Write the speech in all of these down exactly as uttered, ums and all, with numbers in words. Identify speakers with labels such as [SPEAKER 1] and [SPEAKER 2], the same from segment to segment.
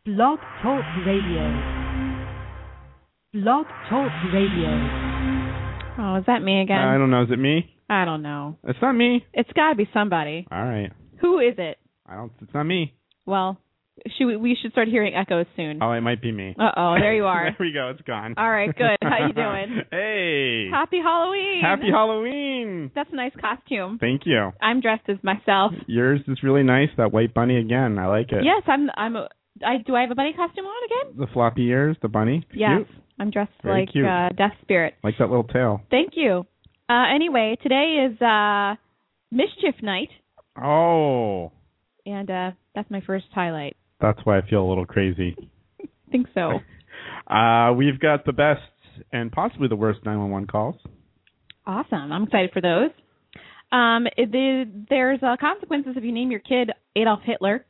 [SPEAKER 1] Blog Talk Radio. Blog Talk Radio.
[SPEAKER 2] Oh, is that me again?
[SPEAKER 3] I don't know. Is it me?
[SPEAKER 2] I don't know.
[SPEAKER 3] It's not me.
[SPEAKER 2] It's got to be somebody.
[SPEAKER 3] All right.
[SPEAKER 2] Who is it?
[SPEAKER 3] I don't. It's not me.
[SPEAKER 2] Well, should we, we should start hearing echoes soon.
[SPEAKER 3] Oh, it might be me.
[SPEAKER 2] Uh-oh, there you are.
[SPEAKER 3] There we go. It's gone.
[SPEAKER 2] All right, good. How you doing?
[SPEAKER 3] Hey.
[SPEAKER 2] Happy Halloween.
[SPEAKER 3] Happy Halloween.
[SPEAKER 2] That's a nice costume.
[SPEAKER 3] Thank you.
[SPEAKER 2] I'm dressed as myself.
[SPEAKER 3] Yours is really nice. That white bunny again. I like it.
[SPEAKER 2] Yes, I'm. I'm. A, I do. I have a bunny costume on again.
[SPEAKER 3] The floppy ears, the bunny.
[SPEAKER 2] Yes,
[SPEAKER 3] Cute.
[SPEAKER 2] I'm dressed
[SPEAKER 3] Very
[SPEAKER 2] like
[SPEAKER 3] cute.
[SPEAKER 2] uh, Death Spirit.
[SPEAKER 3] Like that little tail.
[SPEAKER 2] Thank you. Uh, anyway, today is uh, Mischief Night.
[SPEAKER 3] Oh.
[SPEAKER 2] And uh, that's my first highlight.
[SPEAKER 3] That's why I feel a little crazy.
[SPEAKER 2] I think so.
[SPEAKER 3] Uh, we've got the best and possibly the worst nine one one calls.
[SPEAKER 2] Awesome. I'm excited for those. Um, it, the, there's uh, consequences if you name your kid Adolf Hitler.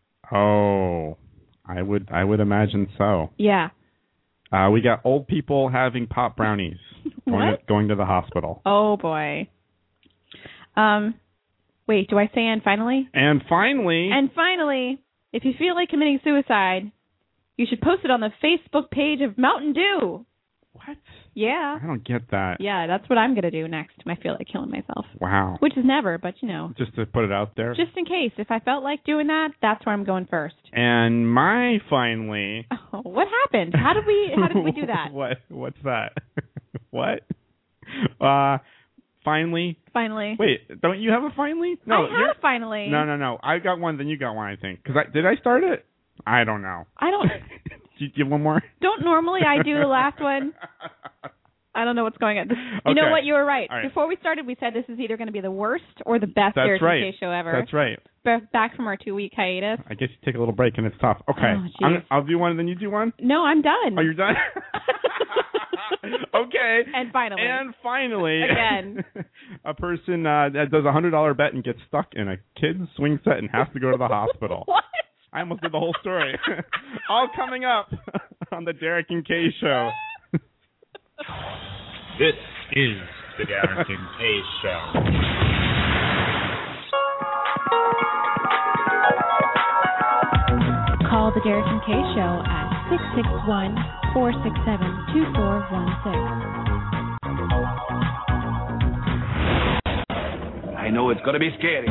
[SPEAKER 3] Oh, I would I would imagine so.
[SPEAKER 2] Yeah.
[SPEAKER 3] Uh, we got old people having pop brownies going,
[SPEAKER 2] What?
[SPEAKER 3] to, going to the hospital.
[SPEAKER 2] Oh, boy. Um, wait, do I say and finally?
[SPEAKER 3] And finally...
[SPEAKER 2] And finally, if you feel like committing suicide, you should post it on the Facebook page of Mountain Dew.
[SPEAKER 3] What?
[SPEAKER 2] Yeah.
[SPEAKER 3] I don't get that.
[SPEAKER 2] Yeah, that's what I'm going to do next if I feel like killing myself.
[SPEAKER 3] Wow.
[SPEAKER 2] Which is never, but you know.
[SPEAKER 3] Just to put it out there?
[SPEAKER 2] Just in case. If I felt like doing that, that's where I'm going first.
[SPEAKER 3] And my finally...
[SPEAKER 2] Oh, what happened? How did we How did we do that?
[SPEAKER 3] what? What's that? What? Uh, finally...
[SPEAKER 2] Finally.
[SPEAKER 3] Wait, don't you have a finally? No,
[SPEAKER 2] I had a finally.
[SPEAKER 3] No, no, no. I got one, then you got one, I think. Cause I, did I start it? I don't know.
[SPEAKER 2] I don't...
[SPEAKER 3] Did you give one more?
[SPEAKER 2] Don't normally I do the last one. I don't know what's going on. You
[SPEAKER 3] Okay.
[SPEAKER 2] know what? You were right.
[SPEAKER 3] All right.
[SPEAKER 2] Before we started, we said this is either going to be the worst or the best
[SPEAKER 3] That's
[SPEAKER 2] Derek
[SPEAKER 3] right.
[SPEAKER 2] and Kay show ever.
[SPEAKER 3] That's right.
[SPEAKER 2] B- back from our two-week hiatus.
[SPEAKER 3] I guess you take a little break and it's tough. Okay.
[SPEAKER 2] Oh,
[SPEAKER 3] I'm,
[SPEAKER 2] jeez.
[SPEAKER 3] I'll do one and then you do one?
[SPEAKER 2] No, I'm done.
[SPEAKER 3] Oh, you're done? Okay.
[SPEAKER 2] And finally.
[SPEAKER 3] And finally.
[SPEAKER 2] Again.
[SPEAKER 3] A person uh, that does a one hundred dollars bet and gets stuck in a kid's swing set and has to go to the hospital.
[SPEAKER 2] What?
[SPEAKER 3] I almost did the whole story. All coming up on the Derek and Kay Show.
[SPEAKER 4] This is the Derek and Kay Show.
[SPEAKER 2] Call the Derek and Kay Show at six six one, four six seven, two four one six.
[SPEAKER 5] I know it's going to be scary.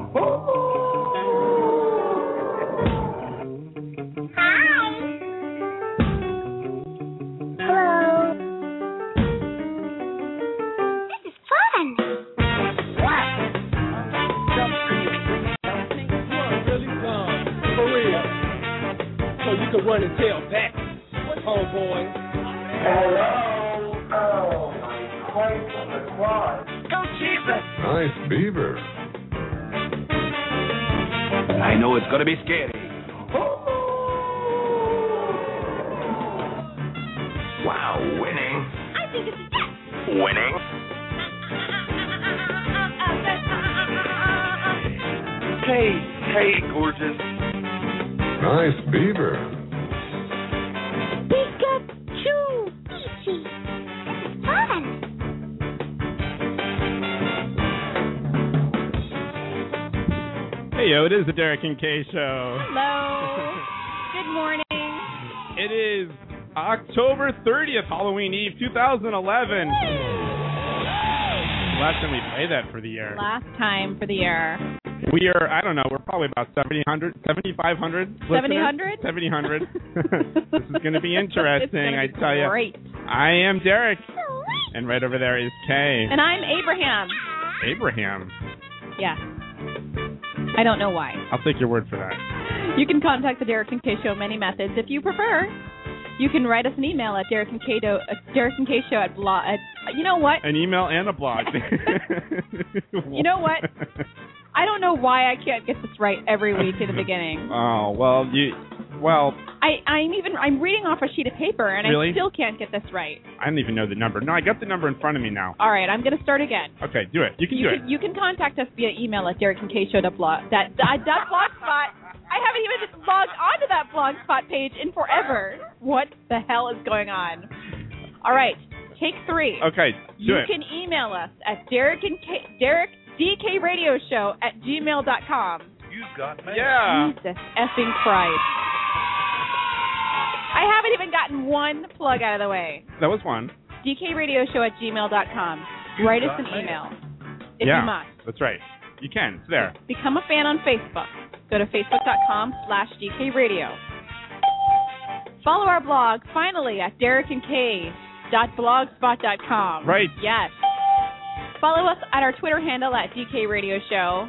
[SPEAKER 6] You can run and tell back, homeboy.
[SPEAKER 7] Hello, oh, quite the quad.
[SPEAKER 6] Go Jesus!
[SPEAKER 8] Nice beaver.
[SPEAKER 5] I know it's going to be scary. Wow, winning.
[SPEAKER 9] I think it's a yes.
[SPEAKER 5] Winning? Hey, hey, gorgeous.
[SPEAKER 8] Nice beaver.
[SPEAKER 9] Pikachu! Peachy! This is fun!
[SPEAKER 3] Hey, yo, it is the Derek and Kay Show.
[SPEAKER 2] Hello. Good morning.
[SPEAKER 3] It is October thirtieth, Halloween Eve, two thousand eleven. Last time we played that for the year.
[SPEAKER 2] Last time for the year.
[SPEAKER 3] We are, I don't know, we're probably about seventy hundred, seventy-five hundred
[SPEAKER 2] seventy hundred?
[SPEAKER 3] seventy hundred. This is going to be interesting, I tell you.
[SPEAKER 2] Great.
[SPEAKER 3] I am Derek, and right over there is Kay.
[SPEAKER 2] And I'm Abraham.
[SPEAKER 3] Abraham.
[SPEAKER 2] Yeah. I don't know why.
[SPEAKER 3] I'll take your word for that.
[SPEAKER 2] You can contact the Derek and Kay Show many methods if you prefer. You can write us an email at Derek and Kay, do, uh, Derek and Kay Show at blog. At, you know what?
[SPEAKER 3] An email and a blog.
[SPEAKER 2] You know what? I don't know why I can't get this right every week in the beginning.
[SPEAKER 3] Oh, well, you, well.
[SPEAKER 2] I, I'm even, I'm reading off a sheet of paper and
[SPEAKER 3] Really?
[SPEAKER 2] I still can't get this right.
[SPEAKER 3] I don't even know the number. No, I got the number in front of me now.
[SPEAKER 2] All right, I'm going to start again.
[SPEAKER 3] Okay, do it. You can
[SPEAKER 2] You
[SPEAKER 3] do
[SPEAKER 2] can,
[SPEAKER 3] it.
[SPEAKER 2] you can contact us via email at Derek and Kay Show dot blog. That, that, that blogspot. I haven't even logged onto that blogspot page in forever. What the hell is going on? All right, take three.
[SPEAKER 3] Okay, do
[SPEAKER 2] you
[SPEAKER 3] it.
[SPEAKER 2] can email us at Derek and Kay, Derek D K Radio Show at gmail dot com.
[SPEAKER 4] You've got mail.
[SPEAKER 3] Yeah.
[SPEAKER 2] Jesus effing Christ. haven't gotten one plug out of the way.
[SPEAKER 3] That was one.
[SPEAKER 2] D K Radio Show at gmail dot com. Write us an email if
[SPEAKER 3] yeah,
[SPEAKER 2] you must.
[SPEAKER 3] That's right. You can. It's there.
[SPEAKER 2] Become a fan on Facebook. Go to facebook dot com slash D K Radio. Follow our blog, finally, at derek and kay dot blogspot dot com.
[SPEAKER 3] Right.
[SPEAKER 2] Yes. Follow us at our Twitter handle at D K Radio Show.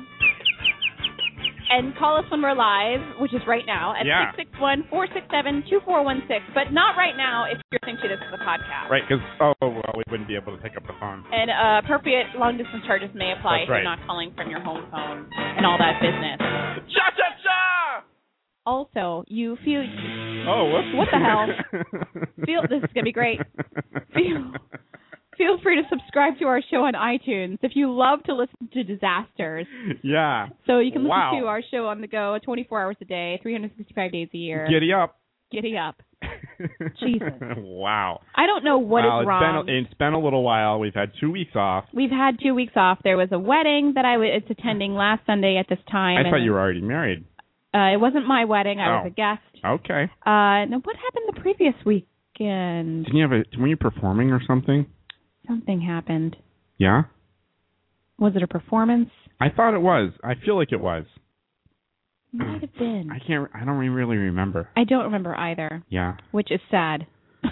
[SPEAKER 2] And call us when we're live, which is right now, at
[SPEAKER 3] yeah.
[SPEAKER 2] six six one, four six seven, two four one six. But not right now if you're listening to this as a podcast.
[SPEAKER 3] Right, because, oh, well, we wouldn't be able to pick up the phone.
[SPEAKER 2] And uh, appropriate long-distance charges may apply
[SPEAKER 3] That's
[SPEAKER 2] if
[SPEAKER 3] right.
[SPEAKER 2] you're not calling from your home phone and all that business.
[SPEAKER 5] Cha-cha-cha!
[SPEAKER 2] Also, you feel...
[SPEAKER 3] Oh, whoops.
[SPEAKER 2] What the hell? Feel This is going to be great. Feel... Feel free to subscribe to our show on iTunes if you love to listen to disasters.
[SPEAKER 3] Yeah.
[SPEAKER 2] So you can listen
[SPEAKER 3] wow.
[SPEAKER 2] to our show on the go twenty-four hours a day, three hundred sixty-five days a year.
[SPEAKER 3] Giddy up.
[SPEAKER 2] Giddy up. Jesus.
[SPEAKER 3] Wow.
[SPEAKER 2] I don't know what
[SPEAKER 3] wow,
[SPEAKER 2] is
[SPEAKER 3] it's
[SPEAKER 2] wrong.
[SPEAKER 3] Been a, it's been a little while. We've had two weeks off.
[SPEAKER 2] We've had two weeks off. There was a wedding that I was attending last Sunday at this time.
[SPEAKER 3] I thought you were already married.
[SPEAKER 2] Uh, it wasn't my wedding. I
[SPEAKER 3] oh.
[SPEAKER 2] was a guest.
[SPEAKER 3] Okay.
[SPEAKER 2] Uh, now, what happened the previous weekend?
[SPEAKER 3] Didn't you have a? Were you performing or something?
[SPEAKER 2] Something happened.
[SPEAKER 3] Yeah?
[SPEAKER 2] Was it a performance?
[SPEAKER 3] I thought it was. I feel like it was.
[SPEAKER 2] Might have been.
[SPEAKER 3] I can't. I don't really remember.
[SPEAKER 2] I don't remember either.
[SPEAKER 3] Yeah.
[SPEAKER 2] Which is sad.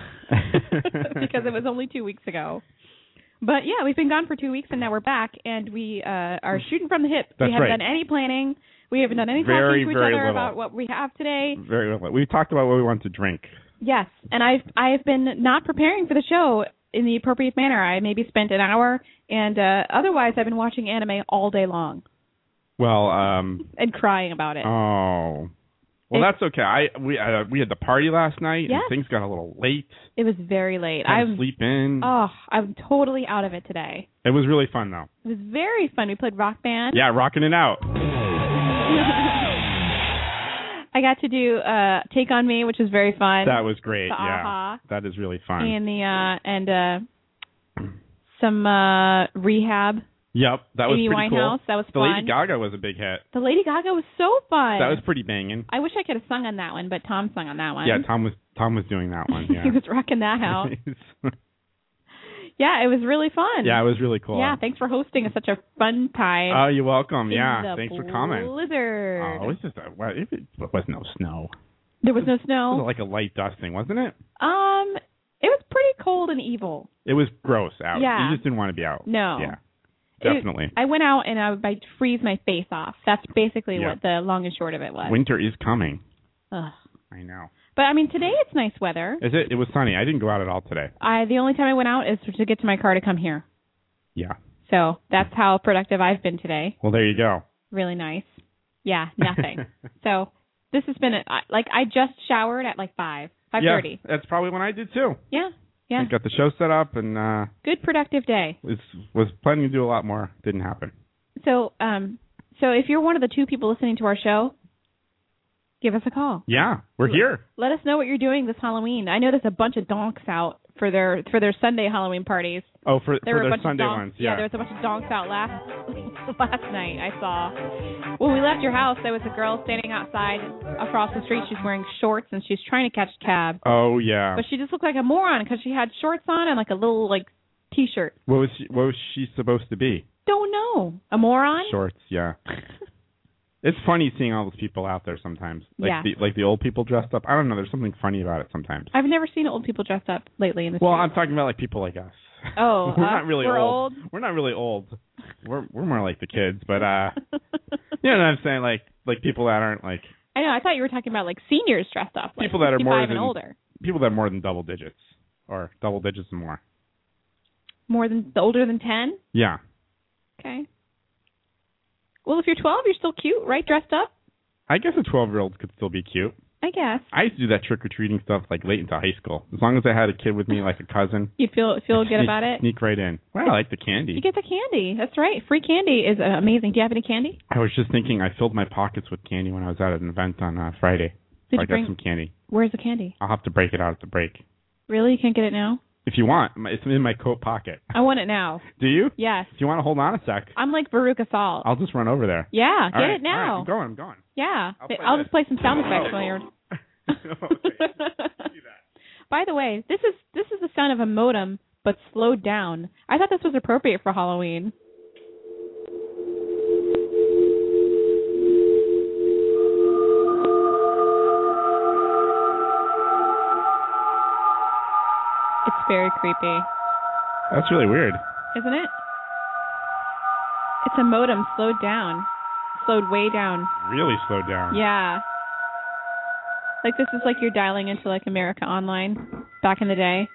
[SPEAKER 2] Because it was only two weeks ago. But yeah, we've been gone for two weeks and now we're back and we uh, are shooting from the hip.
[SPEAKER 3] That's
[SPEAKER 2] we haven't
[SPEAKER 3] right.
[SPEAKER 2] done any planning. We haven't done any
[SPEAKER 3] very,
[SPEAKER 2] talking to each
[SPEAKER 3] very
[SPEAKER 2] other
[SPEAKER 3] little.
[SPEAKER 2] about what we have today.
[SPEAKER 3] Very little. We talked about what we want to drink.
[SPEAKER 2] Yes, and I've I've been not preparing for the show in the appropriate manner. I maybe spent an hour, and uh, otherwise I've been watching anime all day long.
[SPEAKER 3] Well, um...
[SPEAKER 2] and crying about it.
[SPEAKER 3] Oh. Well,
[SPEAKER 2] It's,
[SPEAKER 3] that's okay. I we uh, we had the party last night,
[SPEAKER 2] yes.
[SPEAKER 3] and things got a little late.
[SPEAKER 2] It was very late.
[SPEAKER 3] Had
[SPEAKER 2] I'm
[SPEAKER 3] to sleep in.
[SPEAKER 2] Oh, I'm totally out of it today.
[SPEAKER 3] It was really fun, though.
[SPEAKER 2] It was very fun. We played Rock Band.
[SPEAKER 3] Yeah, rocking it out.
[SPEAKER 2] I got to do uh, Take on Me, which was very fun.
[SPEAKER 3] That was great.
[SPEAKER 2] The
[SPEAKER 3] yeah,
[SPEAKER 2] Aha.
[SPEAKER 3] That is really fun.
[SPEAKER 2] And the uh, and uh, some uh, Rehab.
[SPEAKER 3] Yep, that was
[SPEAKER 2] Amy
[SPEAKER 3] pretty
[SPEAKER 2] Winehouse.
[SPEAKER 3] cool.
[SPEAKER 2] That was
[SPEAKER 3] the
[SPEAKER 2] fun.
[SPEAKER 3] Lady Gaga was a big hit.
[SPEAKER 2] The Lady Gaga was so fun.
[SPEAKER 3] That was pretty banging.
[SPEAKER 2] I wish I could have sung on that one, but Tom sung on that one.
[SPEAKER 3] Yeah, Tom was Tom was doing that one. Yeah,
[SPEAKER 2] he was rocking that out. Yeah, it was really fun.
[SPEAKER 3] Yeah, it was really cool.
[SPEAKER 2] Yeah, thanks for hosting such a fun time.
[SPEAKER 3] Oh, you're welcome.
[SPEAKER 2] in
[SPEAKER 3] Yeah,
[SPEAKER 2] the
[SPEAKER 3] thanks for coming.
[SPEAKER 2] Blizzard.
[SPEAKER 3] Oh, it was just a, well, it, it was no snow.
[SPEAKER 2] There was no
[SPEAKER 3] It
[SPEAKER 2] snow.
[SPEAKER 3] was like a light dusting, wasn't it?
[SPEAKER 2] Um, it was pretty cold and evil.
[SPEAKER 3] It was gross out.
[SPEAKER 2] Yeah.
[SPEAKER 3] You just didn't want to be out.
[SPEAKER 2] No.
[SPEAKER 3] Yeah.
[SPEAKER 2] It-
[SPEAKER 3] Definitely.
[SPEAKER 2] I went out and I would I'd freeze my face off. That's basically
[SPEAKER 3] Yeah.
[SPEAKER 2] what the long and short of it was.
[SPEAKER 3] Winter is coming.
[SPEAKER 2] Ugh.
[SPEAKER 3] I know.
[SPEAKER 2] But I mean, today it's nice weather.
[SPEAKER 3] Is it? It was sunny. I didn't go out at all today.
[SPEAKER 2] I the only time I went out is to get to my car to come here.
[SPEAKER 3] Yeah.
[SPEAKER 2] So that's how productive I've been today.
[SPEAKER 3] Well, there you go.
[SPEAKER 2] Really nice. Yeah, nothing. So this has been a, I- like I just showered at like five, five
[SPEAKER 3] yeah,
[SPEAKER 2] thirty.
[SPEAKER 3] that's probably when I did too.
[SPEAKER 2] Yeah, yeah.
[SPEAKER 3] I got the show set up and uh
[SPEAKER 2] Good productive day.
[SPEAKER 3] was was planning to do a lot more. Didn't happen.
[SPEAKER 2] So, um, so if you're one of the two people listening to our show, give us a call.
[SPEAKER 3] Yeah, we're here.
[SPEAKER 2] Let us know what you're doing this Halloween. I know there's a bunch of donks out for their for their Sunday Halloween parties.
[SPEAKER 3] Oh, for,
[SPEAKER 2] There
[SPEAKER 3] for
[SPEAKER 2] were a
[SPEAKER 3] their
[SPEAKER 2] bunch
[SPEAKER 3] Sunday
[SPEAKER 2] of donks.
[SPEAKER 3] ones. Yeah.
[SPEAKER 2] there was a bunch of donks out last last night. I saw. When we left your house, there was a girl standing outside across the street. She's wearing shorts and she's trying to catch a cab.
[SPEAKER 3] Oh yeah.
[SPEAKER 2] But she just looked like a moron because she had shorts on and like a little like t-shirt.
[SPEAKER 3] What was she, what was she supposed to be?
[SPEAKER 2] Don't know. A moron?
[SPEAKER 3] Shorts. Yeah. It's funny seeing all those people out there sometimes. Like
[SPEAKER 2] Yeah.
[SPEAKER 3] the like the old people dressed up. I don't know. There's something funny about it sometimes.
[SPEAKER 2] I've never seen old people dressed up lately in the
[SPEAKER 3] Well,
[SPEAKER 2] street.
[SPEAKER 3] I'm talking about like people like us.
[SPEAKER 2] Oh,
[SPEAKER 3] we're
[SPEAKER 2] us?
[SPEAKER 3] not really
[SPEAKER 2] We're
[SPEAKER 3] old.
[SPEAKER 2] old?
[SPEAKER 3] We're not really old. We're we're more like the kids, but uh, you know what I'm saying? Like like people that aren't like
[SPEAKER 2] I know. I thought you were talking about like seniors dressed up, like
[SPEAKER 3] people that are more
[SPEAKER 2] fifty-five
[SPEAKER 3] than
[SPEAKER 2] and older,
[SPEAKER 3] people that are more than double digits or double digits and more.
[SPEAKER 2] more than older than ten.
[SPEAKER 3] Yeah.
[SPEAKER 2] Okay. Well, if you're twelve, you're still cute, right? Dressed up.
[SPEAKER 3] I guess a twelve-year-old could still be cute.
[SPEAKER 2] I guess.
[SPEAKER 3] I used to do that trick-or-treating stuff like late into high school. As long as I had a kid with me, like a cousin.
[SPEAKER 2] You feel feel
[SPEAKER 3] I'd
[SPEAKER 2] good
[SPEAKER 3] sneak,
[SPEAKER 2] about it.
[SPEAKER 3] Sneak right in. Well, I like the candy.
[SPEAKER 2] You get the candy. That's right. Free candy is uh, amazing. Do you have any candy?
[SPEAKER 3] I was just thinking I filled my pockets with candy when I was out at an event on uh, Friday.
[SPEAKER 2] Did
[SPEAKER 3] so I
[SPEAKER 2] you
[SPEAKER 3] got
[SPEAKER 2] bring?
[SPEAKER 3] some candy.
[SPEAKER 2] Where's the candy?
[SPEAKER 3] I'll have to break it out at the break.
[SPEAKER 2] Really? You can't get it now?
[SPEAKER 3] If you want. It's in my coat pocket.
[SPEAKER 2] I want it now.
[SPEAKER 3] Do you?
[SPEAKER 2] Yes.
[SPEAKER 3] Do you want to hold on a sec?
[SPEAKER 2] I'm like Veruca Salt.
[SPEAKER 3] I'll just run over there.
[SPEAKER 2] Yeah,
[SPEAKER 3] All
[SPEAKER 2] get
[SPEAKER 3] right,
[SPEAKER 2] it now.
[SPEAKER 3] All right, I'm going, I'm going.
[SPEAKER 2] Yeah.
[SPEAKER 3] I'll play
[SPEAKER 2] I'll
[SPEAKER 3] this.
[SPEAKER 2] just play some sound effects while you're.
[SPEAKER 3] Okay. Do that.
[SPEAKER 2] by the way, this is this is the sound of a modem, but slowed down. I thought this was appropriate for Halloween. It's very creepy.
[SPEAKER 3] That's really weird.
[SPEAKER 2] Isn't it? It's a modem slowed down. Slowed way down.
[SPEAKER 3] Really slowed down.
[SPEAKER 2] Yeah. Like this is like you're dialing into like America Online back in the day.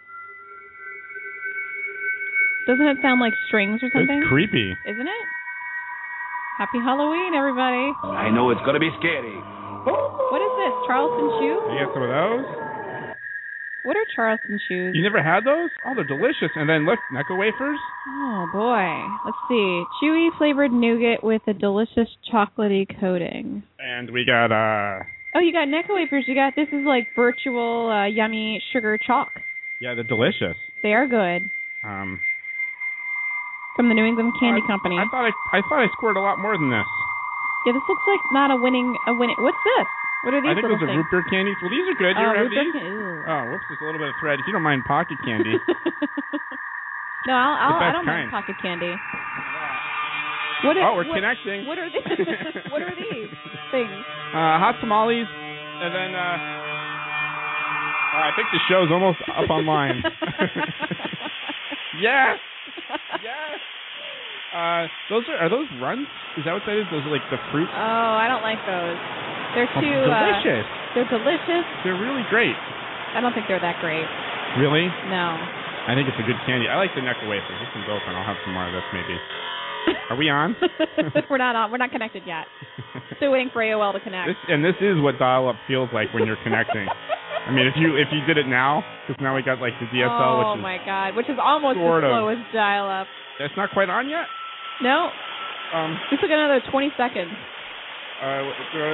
[SPEAKER 2] Doesn't it sound like strings or something?
[SPEAKER 3] It's creepy.
[SPEAKER 2] Isn't it? Happy Halloween, everybody.
[SPEAKER 6] I know it's gonna be scary.
[SPEAKER 2] What is this? Charleston Chew?
[SPEAKER 3] You got some of those?
[SPEAKER 2] What are Charleston Chews?
[SPEAKER 3] You never had those? Oh, they're delicious. And then look, Necco wafers.
[SPEAKER 2] Oh boy. Let's see. Chewy flavored nougat with a delicious chocolatey coating.
[SPEAKER 3] And we got uh
[SPEAKER 2] Oh, you got Necco wafers. You got, this is like virtual uh, yummy sugar chalk.
[SPEAKER 3] yeah, they're delicious.
[SPEAKER 2] They are good.
[SPEAKER 3] Um
[SPEAKER 2] From the New England Candy
[SPEAKER 3] I,
[SPEAKER 2] Company.
[SPEAKER 3] I thought I I thought I scored a lot more than this.
[SPEAKER 2] Yeah, this looks like not a winning a winning. What's this? What are these
[SPEAKER 3] I think
[SPEAKER 2] little
[SPEAKER 3] those are
[SPEAKER 2] things?
[SPEAKER 3] root beer candies. Well, these are good. You
[SPEAKER 2] Oh,
[SPEAKER 3] ever have
[SPEAKER 2] root beer
[SPEAKER 3] these?
[SPEAKER 2] can- ew.
[SPEAKER 3] Oh, whoops, there's a little bit of thread. If you don't mind pocket candy.
[SPEAKER 2] No, I'll, I'll, I
[SPEAKER 3] best
[SPEAKER 2] don't mind
[SPEAKER 3] kind.
[SPEAKER 2] pocket candy. What are,
[SPEAKER 3] Oh, we're
[SPEAKER 2] what,
[SPEAKER 3] connecting.
[SPEAKER 2] What are these? What are these things?
[SPEAKER 3] Uh, hot tamales, and then uh, oh, I think the show's almost up online. Yes, yes. Uh, those are are those runs? Is that what that is? Those are like the fruit.
[SPEAKER 2] Oh, I don't like those. They're
[SPEAKER 3] Oh,
[SPEAKER 2] too
[SPEAKER 3] delicious.
[SPEAKER 2] Uh, they're delicious.
[SPEAKER 3] They're really great.
[SPEAKER 2] I don't think they're that great.
[SPEAKER 3] Really?
[SPEAKER 2] No.
[SPEAKER 3] I think it's a good candy. I like the Necco wafers. This one's open. I'll have some more of this maybe. Are we on?
[SPEAKER 2] We're not on. We're not connected yet. Still waiting for A O L to connect.
[SPEAKER 3] This, and this is what dial-up feels like when you're connecting. I mean, if you if you did it now, because now we got like the D S L,
[SPEAKER 2] oh
[SPEAKER 3] which is
[SPEAKER 2] my God, which is almost
[SPEAKER 3] sort
[SPEAKER 2] as
[SPEAKER 3] of.
[SPEAKER 2] slow as dial-up.
[SPEAKER 3] It's not quite on yet.
[SPEAKER 2] No.
[SPEAKER 3] Um.
[SPEAKER 2] This took another twenty seconds.
[SPEAKER 3] Uh, uh,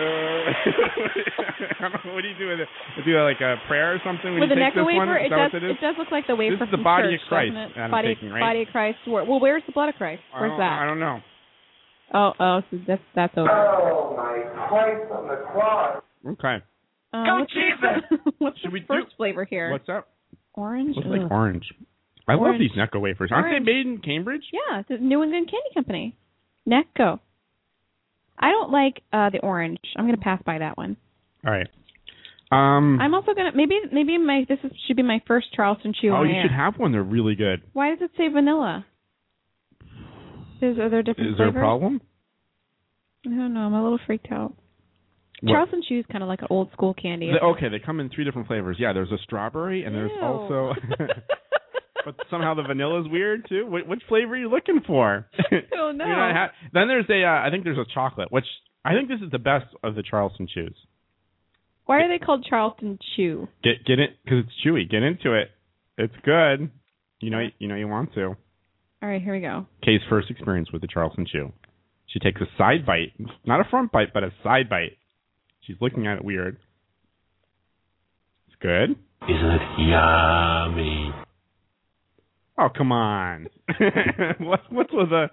[SPEAKER 3] what do you do with it? Do like a prayer or something when
[SPEAKER 2] With
[SPEAKER 3] you
[SPEAKER 2] the
[SPEAKER 3] take
[SPEAKER 2] Necco
[SPEAKER 3] this one?
[SPEAKER 2] wafer,
[SPEAKER 3] Is
[SPEAKER 2] it
[SPEAKER 3] that
[SPEAKER 2] does.
[SPEAKER 3] what it is?
[SPEAKER 2] It does look like the wafer
[SPEAKER 3] This is the
[SPEAKER 2] from
[SPEAKER 3] body
[SPEAKER 2] church,
[SPEAKER 3] of Christ
[SPEAKER 2] doesn't it?
[SPEAKER 3] that I'm
[SPEAKER 2] body,
[SPEAKER 3] taking, right?
[SPEAKER 2] Body of Christ. Where, well, where's the blood of Christ?
[SPEAKER 3] I
[SPEAKER 2] Where's
[SPEAKER 3] don't-
[SPEAKER 2] that?
[SPEAKER 3] I don't know.
[SPEAKER 2] Oh, oh, so that's that's over.
[SPEAKER 7] Oh my Christ on the cross.
[SPEAKER 3] Okay.
[SPEAKER 2] Uh,
[SPEAKER 6] Go
[SPEAKER 2] what's
[SPEAKER 6] Jesus!
[SPEAKER 2] The, what's
[SPEAKER 3] Should
[SPEAKER 2] the
[SPEAKER 3] we do-
[SPEAKER 2] first flavor here?
[SPEAKER 3] What's up?
[SPEAKER 2] Orange.
[SPEAKER 3] Looks
[SPEAKER 2] Ugh.
[SPEAKER 3] like orange. I love
[SPEAKER 2] Orange.
[SPEAKER 3] these Necco wafers. Aren't
[SPEAKER 2] Orange.
[SPEAKER 3] they made in Cambridge?
[SPEAKER 2] Yeah, it's the New England Candy Company. Necco. I don't like uh, the orange. I'm gonna pass by that one.
[SPEAKER 3] All right. Um.
[SPEAKER 2] I'm also gonna maybe maybe my this is, should be my first Charleston Chew
[SPEAKER 3] oh,
[SPEAKER 2] on
[SPEAKER 3] you
[SPEAKER 2] air.
[SPEAKER 3] should have one. They're really good.
[SPEAKER 2] Why does it say vanilla? Is are there different
[SPEAKER 3] Is there
[SPEAKER 2] flavors?
[SPEAKER 3] a problem?
[SPEAKER 2] I don't know. I'm a little freaked out.
[SPEAKER 3] What?
[SPEAKER 2] Charleston Chew is kind of like an old school candy.
[SPEAKER 3] The- okay, they come in three different flavors. Yeah, there's a strawberry, and there's
[SPEAKER 2] Ew.
[SPEAKER 3] also. But somehow the vanilla is weird too. Wh- which flavor are you looking for?
[SPEAKER 2] Oh no.
[SPEAKER 3] You're not ha- then there's a. Uh, I think there's a chocolate, which I think this is the best of the Charleston Chews.
[SPEAKER 2] Why are they called Charleston Chew?
[SPEAKER 3] Get get it because it's chewy. Get into it. It's good. You know you know you want to.
[SPEAKER 2] All right, here we go.
[SPEAKER 3] Kay's first experience with the Charleston Chew. She takes a side bite, not a front bite, but a side bite. She's looking at it weird. It's good.
[SPEAKER 10] Isn't it yummy?
[SPEAKER 3] Oh, come on. what, what's with the...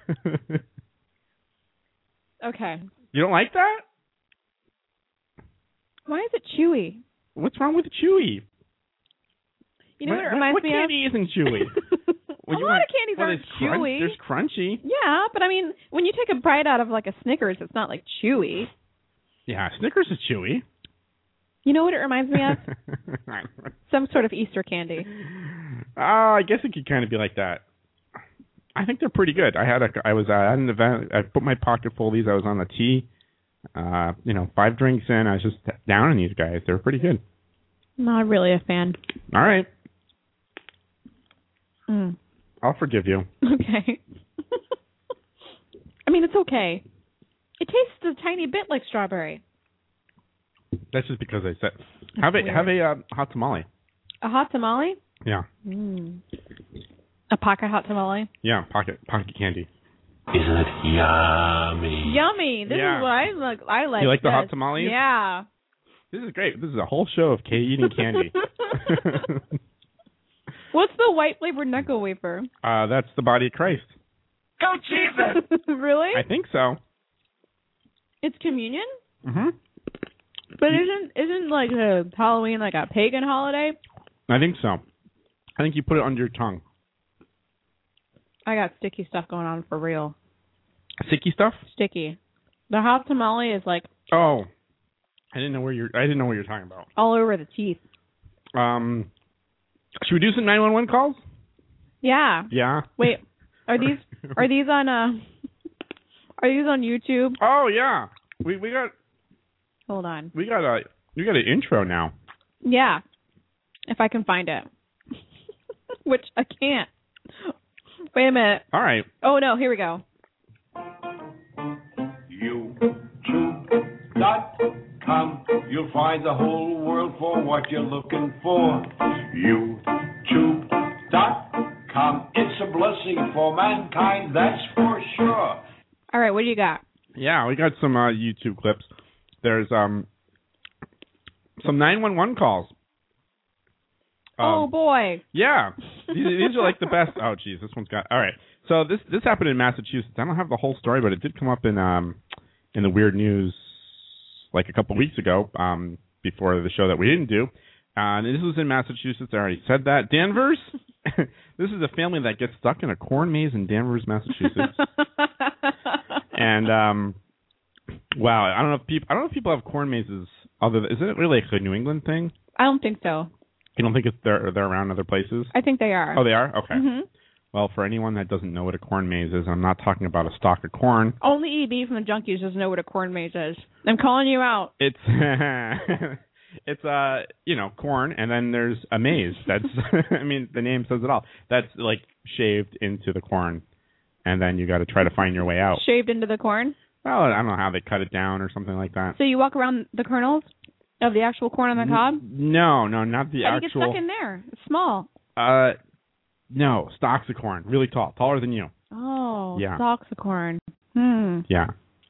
[SPEAKER 2] Okay.
[SPEAKER 3] You don't like that?
[SPEAKER 2] Why is it chewy?
[SPEAKER 3] What's wrong with chewy?
[SPEAKER 2] You know what,
[SPEAKER 3] what
[SPEAKER 2] it reminds
[SPEAKER 3] what
[SPEAKER 2] me
[SPEAKER 3] candy isn't chewy?
[SPEAKER 2] a
[SPEAKER 3] Well, you
[SPEAKER 2] lot
[SPEAKER 3] want-
[SPEAKER 2] of candies
[SPEAKER 3] well,
[SPEAKER 2] aren't
[SPEAKER 3] there's crunch-
[SPEAKER 2] chewy.
[SPEAKER 3] There's crunchy.
[SPEAKER 2] Yeah, but I mean, when you take a bite out of like a Snickers, it's not like chewy.
[SPEAKER 3] Yeah, Snickers is chewy.
[SPEAKER 2] You know what it reminds me of? Some sort of Easter candy.
[SPEAKER 3] Oh, I guess it could kind of be like that. I think they're pretty good. I had a, I was uh, at an event. I put my pocket full of these. I was on the tee. Uh, you know, five drinks in. I was just down on these guys. They were pretty good.
[SPEAKER 2] Not really a fan.
[SPEAKER 3] All right,
[SPEAKER 2] Mm.
[SPEAKER 3] I'll forgive you.
[SPEAKER 2] Okay. I mean, it's okay. It tastes a tiny bit like strawberry.
[SPEAKER 3] That's just because I said have a
[SPEAKER 2] weird.
[SPEAKER 3] have a uh, hot tamale.
[SPEAKER 2] A hot tamale?
[SPEAKER 3] Yeah,
[SPEAKER 2] Mm. A pocket hot tamale?
[SPEAKER 3] yeah, pocket pocket candy.
[SPEAKER 10] Isn't it yummy?
[SPEAKER 2] Yummy. This
[SPEAKER 3] Yeah.
[SPEAKER 2] is what I like. I like.
[SPEAKER 3] You like the
[SPEAKER 2] this.
[SPEAKER 3] hot tamales?
[SPEAKER 2] Yeah.
[SPEAKER 3] This is great. This is a whole show of Kay eating candy.
[SPEAKER 2] What's the white flavored Necco wafer?
[SPEAKER 3] uh, that's the body of Christ.
[SPEAKER 6] Go Jesus!
[SPEAKER 2] Really?
[SPEAKER 3] I think so.
[SPEAKER 2] It's communion?
[SPEAKER 3] Mm-hmm.
[SPEAKER 2] But isn't isn't like a Halloween like a pagan holiday?
[SPEAKER 3] I think so. I think you put it under your tongue.
[SPEAKER 2] I got sticky stuff going on for real.
[SPEAKER 3] Sticky stuff?
[SPEAKER 2] Sticky. The hot tamale is like
[SPEAKER 3] Oh, I didn't know where you're. I didn't know what you're talking about.
[SPEAKER 2] all over the teeth.
[SPEAKER 3] Um, should we do some nine one one calls?
[SPEAKER 2] Yeah.
[SPEAKER 3] Yeah.
[SPEAKER 2] Wait, are these are these on uh are these on YouTube?
[SPEAKER 3] Oh yeah. We we got.
[SPEAKER 2] Hold on.
[SPEAKER 3] We got a we got an intro now.
[SPEAKER 2] Yeah. If I can find it. Which I can't. Wait a minute.
[SPEAKER 3] All right.
[SPEAKER 2] Oh no, here we go.
[SPEAKER 11] YouTube dot com. You'll find the whole world for what you're looking for. YouTube dot com. It's a blessing for mankind, that's for sure.
[SPEAKER 2] All right, what do you got?
[SPEAKER 3] Yeah, we got some uh, YouTube clips. There's um some nine one one calls. Um,
[SPEAKER 2] oh boy.
[SPEAKER 3] Yeah, these, these are like the best. Oh geez, this one's got. All right, so this this happened in Massachusetts. I don't have the whole story, but it did come up in um in the weird news like a couple weeks ago, um before the show that we didn't do. Uh, and this was in Massachusetts. I already said that. Danvers. This is a family that gets stuck in a corn maze in Danvers, Massachusetts. And um, wow, I don't know if people. I don't know if people have corn mazes. Other than, is it really like a New England thing?
[SPEAKER 2] I don't think so.
[SPEAKER 3] You don't think it's they're they're around other places?
[SPEAKER 2] I think they are.
[SPEAKER 3] Oh, they are? Okay.
[SPEAKER 2] Mm-hmm.
[SPEAKER 3] Well, for anyone that doesn't know what a corn maze is, I'm not talking about a stalk of corn.
[SPEAKER 2] Only E B from the Junkies doesn't know what a corn maze is. I'm calling you out.
[SPEAKER 3] It's it's uh you know corn, and then there's a maze. That's I mean the name says it all. That's like shaved into the corn, and then you got to try to find your way out.
[SPEAKER 2] Shaved into the corn?
[SPEAKER 3] Well, I don't know how they cut it down or something like that.
[SPEAKER 2] So you walk around the kernels of the actual corn on the cob?
[SPEAKER 3] No, no, not the
[SPEAKER 2] How
[SPEAKER 3] actual.
[SPEAKER 2] do you get stuck in there? It's small.
[SPEAKER 3] Uh, no, stalks of corn, really tall, taller than you.
[SPEAKER 2] Oh,
[SPEAKER 3] yeah.
[SPEAKER 2] Stalks of corn. Hmm.
[SPEAKER 3] Yeah.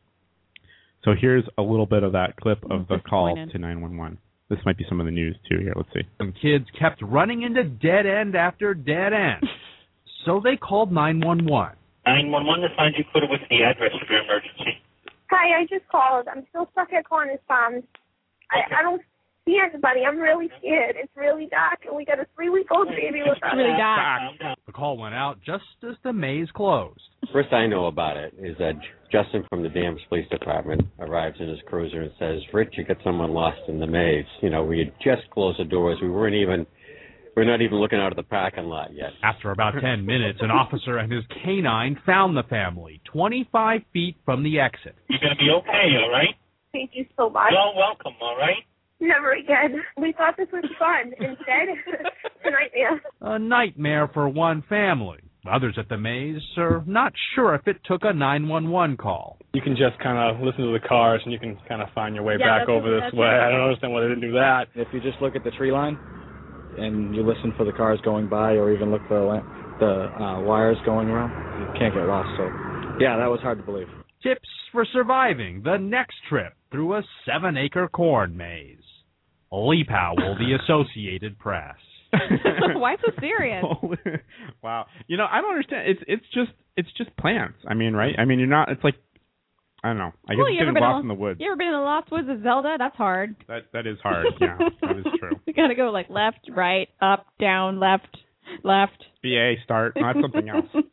[SPEAKER 3] So here's a little bit of that clip of the call
[SPEAKER 2] disappointed.
[SPEAKER 3] to nine one one. This might be some of the news too. Here, let's see.
[SPEAKER 12] Some kids kept running into dead end after dead end, so they called nine one one.
[SPEAKER 13] nine one one to find you. Put it with the address of your emergency.
[SPEAKER 9] Hi, I just called. I'm still stuck at Cornish Farms. I, I don't see anybody. I'm really scared. It's really dark, and we got a three-week-old baby with us.
[SPEAKER 2] Really dark.
[SPEAKER 12] The call went out just as the maze closed.
[SPEAKER 14] First I know about it is that Justin from the Danvers Police Department arrives in his cruiser and says, Rich, you got someone lost in the maze. You know, we had just closed the doors. We weren't even, we're not even looking out of the parking lot yet.
[SPEAKER 12] After about ten minutes, an officer and his canine found the family twenty-five feet from the exit.
[SPEAKER 13] You're going to be okay, all right?
[SPEAKER 9] Thank you so much.
[SPEAKER 13] You're welcome, all right?
[SPEAKER 9] Never again. We thought this was fun. Instead, it's a nightmare.
[SPEAKER 12] A nightmare for one family. Others at the maze are not sure if it took a nine one one call.
[SPEAKER 15] You can just kind of listen to the cars, and you can kind of find your way
[SPEAKER 9] Yeah,
[SPEAKER 15] back over this way.
[SPEAKER 9] Right.
[SPEAKER 15] I don't understand why they didn't do that. If you just look at the tree line, and you listen for the cars going by, or even look for the, the uh, wires going around, you can't get lost. So, yeah, that was hard to believe.
[SPEAKER 12] Tips for surviving the next trip through a seven-acre corn maze. Lee Powell, the Associated Press.
[SPEAKER 2] Why so serious?
[SPEAKER 3] Wow. You know, I don't understand. It's it's just it's just plants. I mean, right? I mean, you're not. It's like I don't know. I guess
[SPEAKER 2] Well,
[SPEAKER 3] it's
[SPEAKER 2] you ever
[SPEAKER 3] getting
[SPEAKER 2] been
[SPEAKER 3] lost
[SPEAKER 2] in,
[SPEAKER 3] in the woods.
[SPEAKER 2] You ever been in the Lost Woods of Zelda? That's hard.
[SPEAKER 3] That that is hard. Yeah, that is true.
[SPEAKER 2] You gotta go like left, right, up, down, left, left.
[SPEAKER 3] B A start. No, that's something else.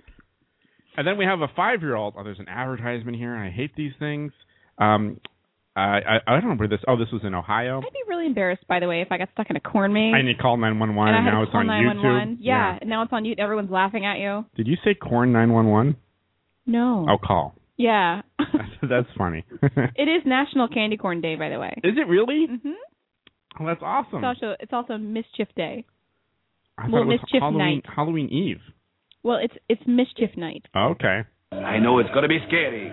[SPEAKER 3] And then we have a five-year-old. Oh, there's an advertisement here. I hate these things. Um, I, I I don't remember this. Oh, this was in Ohio.
[SPEAKER 2] I'd be really embarrassed, by the way, if I got stuck in a corn maze.
[SPEAKER 3] And you called nine one one,
[SPEAKER 2] and,
[SPEAKER 3] and
[SPEAKER 2] I had
[SPEAKER 3] now
[SPEAKER 2] to
[SPEAKER 3] it's
[SPEAKER 2] call
[SPEAKER 3] on
[SPEAKER 2] nine one one.
[SPEAKER 3] YouTube.
[SPEAKER 2] Yeah, and now it's on YouTube. Everyone's laughing at you.
[SPEAKER 3] Did you say corn nine one one?
[SPEAKER 2] No.
[SPEAKER 3] Oh, call.
[SPEAKER 2] Yeah.
[SPEAKER 3] That's funny.
[SPEAKER 2] It is National Candy Corn Day, by the way.
[SPEAKER 3] Is it really?
[SPEAKER 2] Mm-hmm.
[SPEAKER 3] Oh, that's awesome.
[SPEAKER 2] It's also it's also Mischief Day.
[SPEAKER 3] I
[SPEAKER 2] well,
[SPEAKER 3] thought it was
[SPEAKER 2] Mischief
[SPEAKER 3] Halloween,
[SPEAKER 2] Night.
[SPEAKER 3] Halloween Eve.
[SPEAKER 2] Well, it's it's Mischief Night.
[SPEAKER 3] Okay.
[SPEAKER 11] I know it's going to be scary.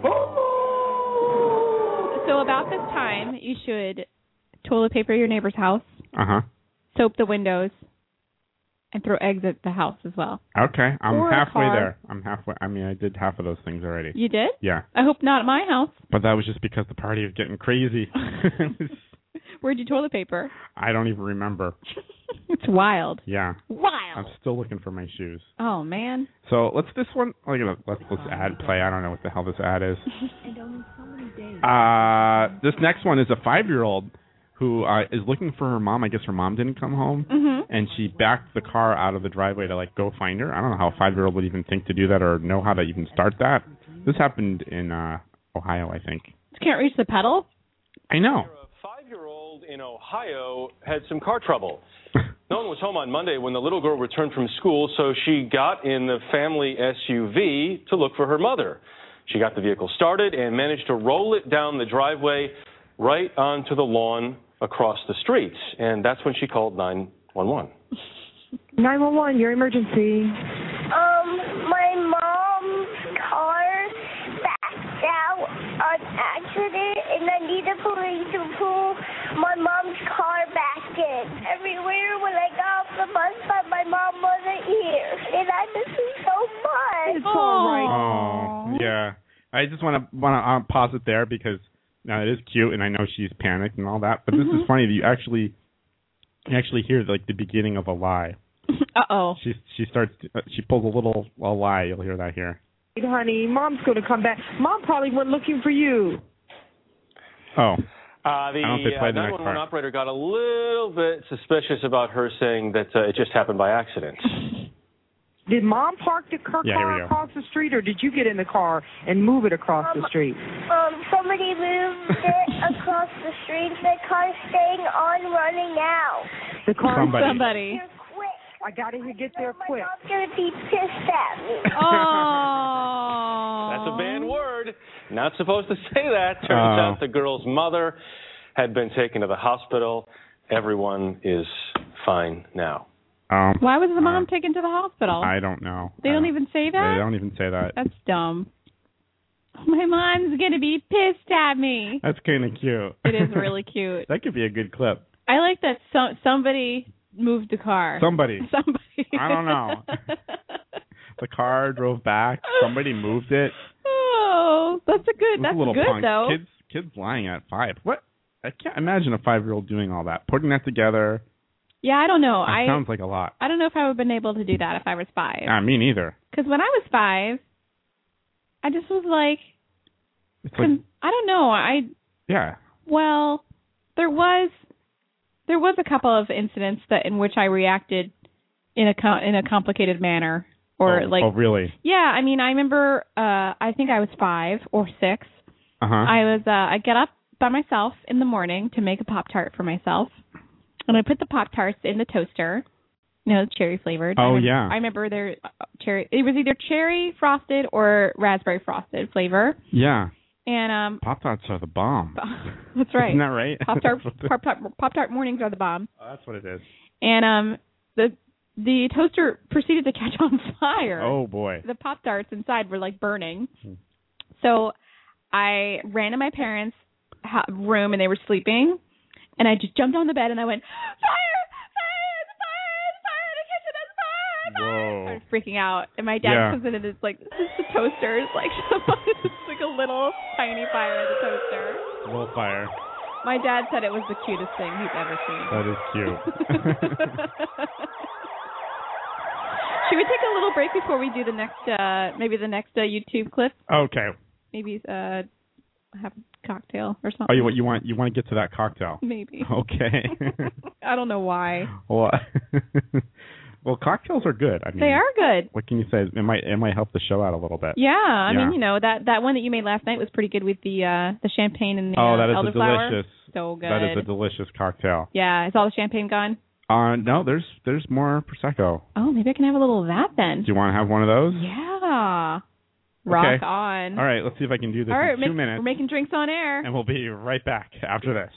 [SPEAKER 2] So about this time, you should toilet paper your neighbor's house,
[SPEAKER 3] Uh-huh.
[SPEAKER 2] soap the windows, and throw eggs at the house as well.
[SPEAKER 3] Okay. I'm
[SPEAKER 2] Or a
[SPEAKER 3] halfway
[SPEAKER 2] car.
[SPEAKER 3] there. I'm halfway. I mean, I did half of those things already.
[SPEAKER 2] You did?
[SPEAKER 3] Yeah.
[SPEAKER 2] I hope not at my house.
[SPEAKER 3] But that was just because the party was getting crazy.
[SPEAKER 2] Where'd you toilet paper?
[SPEAKER 3] I don't even remember.
[SPEAKER 2] It's wild.
[SPEAKER 3] Yeah.
[SPEAKER 2] Wild.
[SPEAKER 3] I'm still looking for my shoes.
[SPEAKER 2] Oh, man.
[SPEAKER 3] So let's this one. Look at let's let's ad play. I don't know what the hell this ad is. Uh, this next one is a five-year-old who uh, is looking for her mom. I guess her mom didn't come home,
[SPEAKER 2] mm-hmm.
[SPEAKER 3] and she backed the car out of the driveway to like go find her. I don't know how a five-year-old would even think to do that or know how to even start that. This happened in uh, Ohio, I think.
[SPEAKER 2] Can't reach the pedal?
[SPEAKER 3] I know.
[SPEAKER 16] A five-year-old in Ohio had some car trouble. No one was home on Monday when the little girl returned from school, so she got in the family S U V to look for her mother. She got the vehicle started and managed to roll it down the driveway right onto the lawn across the street, and that's when she called nine one one.
[SPEAKER 17] nine one one, your emergency.
[SPEAKER 9] Um, my mom's car backed out on accident, and I need the police to pull my mom's car back in. Everywhere when I got off the bus stop, my mom wasn't here, and I miss her so much.
[SPEAKER 17] It's all right.
[SPEAKER 3] Oh, yeah. I just want to want to uh, pause it there because now it is cute, and I know she's panicked and all that. But this mm-hmm. is funny that you actually you actually hear like the beginning of a lie.
[SPEAKER 2] Uh oh.
[SPEAKER 3] She she starts uh, she pulls a little a lie. You'll hear that here.
[SPEAKER 17] Hey, honey, Mom's going to come back. Mom probably went looking for you.
[SPEAKER 3] Oh.
[SPEAKER 16] Uh, the uh, nine one one operator got a little bit suspicious about her saying that uh, it just happened by accident.
[SPEAKER 17] Did Mom park the her
[SPEAKER 3] yeah,
[SPEAKER 17] car across the street, or did you get in the car and move it across
[SPEAKER 9] um,
[SPEAKER 17] the street?
[SPEAKER 9] Um, somebody moved it across the street. The car's staying on running now.
[SPEAKER 17] The car.
[SPEAKER 3] Somebody.
[SPEAKER 2] Somebody.
[SPEAKER 17] I got to get there quick.
[SPEAKER 9] My mom's going to be pissed at me.
[SPEAKER 2] Oh.
[SPEAKER 16] That's a bad word. Not supposed to say that. Turns
[SPEAKER 3] oh.
[SPEAKER 16] out the girl's mother had been taken to the hospital. Everyone is fine now.
[SPEAKER 3] Um,
[SPEAKER 2] Why was the mom
[SPEAKER 3] uh,
[SPEAKER 2] taken to the hospital?
[SPEAKER 3] I don't know.
[SPEAKER 2] They don't, don't even say that?
[SPEAKER 3] They don't even say that.
[SPEAKER 2] That's dumb. My mom's going to be pissed at me.
[SPEAKER 3] That's kind of cute.
[SPEAKER 2] It is really cute.
[SPEAKER 3] That could be a good clip.
[SPEAKER 2] I like that so- somebody moved the car.
[SPEAKER 3] Somebody.
[SPEAKER 2] Somebody.
[SPEAKER 3] I don't know. The car drove back. Somebody moved it.
[SPEAKER 2] Oh, that's a good.
[SPEAKER 3] It was
[SPEAKER 2] that's
[SPEAKER 3] a little
[SPEAKER 2] good
[SPEAKER 3] punk.
[SPEAKER 2] though.
[SPEAKER 3] Kids, kids lying at five. What? I can't imagine a five-year-old doing all that, putting that together.
[SPEAKER 2] Yeah, I don't know.
[SPEAKER 3] That
[SPEAKER 2] I
[SPEAKER 3] sounds like a lot.
[SPEAKER 2] I don't know if I would have been able to do that if I was five.
[SPEAKER 3] Ah, me neither.
[SPEAKER 2] Because when I was five, I just was like,
[SPEAKER 3] it's like,
[SPEAKER 2] I don't know. I
[SPEAKER 3] yeah.
[SPEAKER 2] Well, there was there was a couple of incidents that in which I reacted in a com- in a complicated manner, or
[SPEAKER 3] oh,
[SPEAKER 2] like.
[SPEAKER 3] Oh, really?
[SPEAKER 2] Yeah, I mean, I remember. Uh, I think I was five or six.
[SPEAKER 3] Uh huh.
[SPEAKER 2] I was. Uh, I get up by myself in the morning to make a Pop-Tart for myself. And I put the Pop-Tarts in the toaster, you know, cherry flavored.
[SPEAKER 3] Oh,
[SPEAKER 2] I remember,
[SPEAKER 3] yeah.
[SPEAKER 2] I remember their uh, cherry. It was either cherry frosted or raspberry frosted flavor.
[SPEAKER 3] Yeah.
[SPEAKER 2] And um,
[SPEAKER 3] Pop-Tarts are the bomb.
[SPEAKER 2] That's right.
[SPEAKER 3] Isn't that right?
[SPEAKER 2] Pop-Tart, Pop-Tart, Pop-Tart mornings are the bomb.
[SPEAKER 3] Oh, that's what it is.
[SPEAKER 2] And um, the the toaster proceeded to catch on fire.
[SPEAKER 3] Oh, boy.
[SPEAKER 2] The Pop-Tarts inside were like burning. Hmm. So I ran to my parents' room and they were sleeping. And I just jumped on the bed and I went, fire, fire, the fire, the fire in the kitchen, there's fire, fire.
[SPEAKER 3] Whoa.
[SPEAKER 2] I started freaking out. And my dad
[SPEAKER 3] yeah.
[SPEAKER 2] comes in and it's like, this is the toaster. It's like, it's like a little tiny fire in the toaster.
[SPEAKER 3] A little fire.
[SPEAKER 2] My dad said it was the cutest thing he's ever seen.
[SPEAKER 3] That is cute.
[SPEAKER 2] Should we take a little break before we do the next, uh, maybe the next uh, YouTube clip?
[SPEAKER 3] Okay.
[SPEAKER 2] Maybe uh, have a cocktail or something.
[SPEAKER 3] Oh, you want you want you want to get to that cocktail?
[SPEAKER 2] Maybe.
[SPEAKER 3] Okay.
[SPEAKER 2] I don't know why.
[SPEAKER 3] Well, well, cocktails are good. I mean,
[SPEAKER 2] they are good.
[SPEAKER 3] What can you say? It might it might help the show out a little bit.
[SPEAKER 2] Yeah, I
[SPEAKER 3] yeah.
[SPEAKER 2] mean, you know that, that one that you made last night was pretty good with the uh, the champagne and the
[SPEAKER 3] oh, that
[SPEAKER 2] uh,
[SPEAKER 3] is a
[SPEAKER 2] elderflower.
[SPEAKER 3] delicious.
[SPEAKER 2] So good.
[SPEAKER 3] That is a delicious cocktail.
[SPEAKER 2] Yeah, is all the champagne gone?
[SPEAKER 3] Uh, no, there's there's more prosecco.
[SPEAKER 2] Oh, maybe I can have a little of that then.
[SPEAKER 3] Do you want to have one of those?
[SPEAKER 2] Yeah. Rock
[SPEAKER 3] okay.
[SPEAKER 2] on.
[SPEAKER 3] All right, let's see if I can do this
[SPEAKER 2] all right,
[SPEAKER 3] in two
[SPEAKER 2] make,
[SPEAKER 3] minutes.
[SPEAKER 2] We're making drinks on air.
[SPEAKER 3] And we'll be right back after this.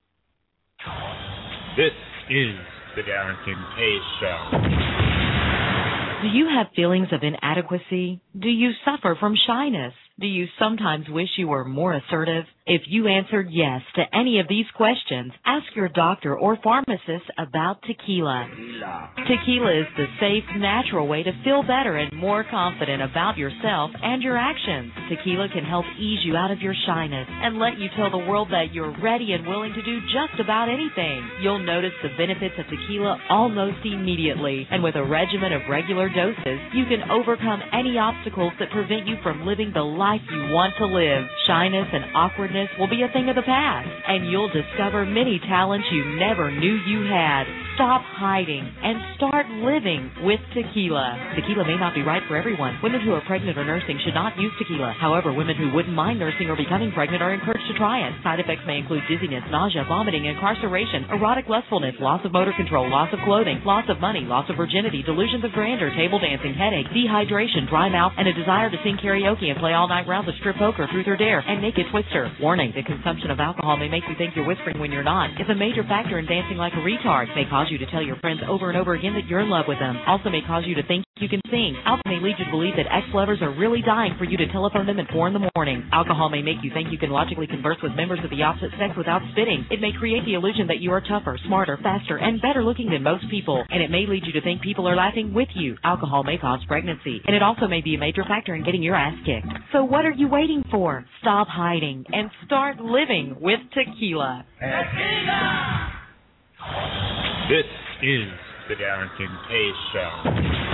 [SPEAKER 4] This is the Darrington K Show.
[SPEAKER 18] Do you have feelings of inadequacy? Do you suffer from shyness? Do you sometimes wish you were more assertive? If you answered yes to any of these questions, ask your doctor or pharmacist about tequila. Tequila is the safe, natural way to feel better and more confident about yourself and your actions. Tequila can help ease you out of your shyness and let you tell the world that you're ready and willing to do just about anything. You'll notice the benefits of tequila almost immediately, and with a regimen of regular doses, you can overcome any obstacles that prevent you from living the life you want to live. Shyness and awkwardness awkwardness will be a thing of the past, and you'll discover many talents you never knew you had. Stop hiding and start living with tequila. Tequila may not be right for everyone. Women who are pregnant or nursing should not use tequila. However, women who wouldn't mind nursing or becoming pregnant are encouraged to try it. Side effects may include dizziness, nausea, vomiting, incarceration, erotic lustfulness, loss of motor control, loss of clothing, loss of money, loss of virginity, delusions of grandeur, table dancing, headache, dehydration, dry mouth, and a desire to sing karaoke and play all-night rounds of strip poker, truth or dare, and naked twister. Warning, the consumption of alcohol may make you think you're whispering when you're not. It's a major factor in dancing like a retard. May cause you to tell your friends over and over again that you're in love with them. Also may cause you to think you can sing. Alcohol may lead you to believe that ex-lovers are really dying for you to telephone them at four in the morning. Alcohol may make you think you can logically converse with members of the opposite sex without spitting. It may create the illusion that you are tougher, smarter, faster, and better looking than most people. And it may lead you to think people are laughing with you. Alcohol may cause pregnancy. And it also may be a major factor in getting your ass kicked. So what are you waiting for? Stop hiding and start living with tequila.
[SPEAKER 4] Tequila! This is the Derek and Kay Show.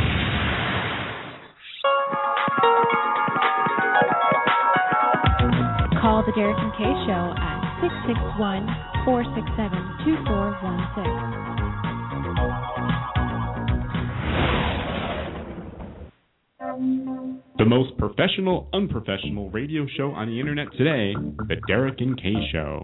[SPEAKER 2] Call the Derek and Kay Show at six six one, four six seven, two four one six.
[SPEAKER 3] The most professional, unprofessional radio show on the internet today, the Derek and Kay Show.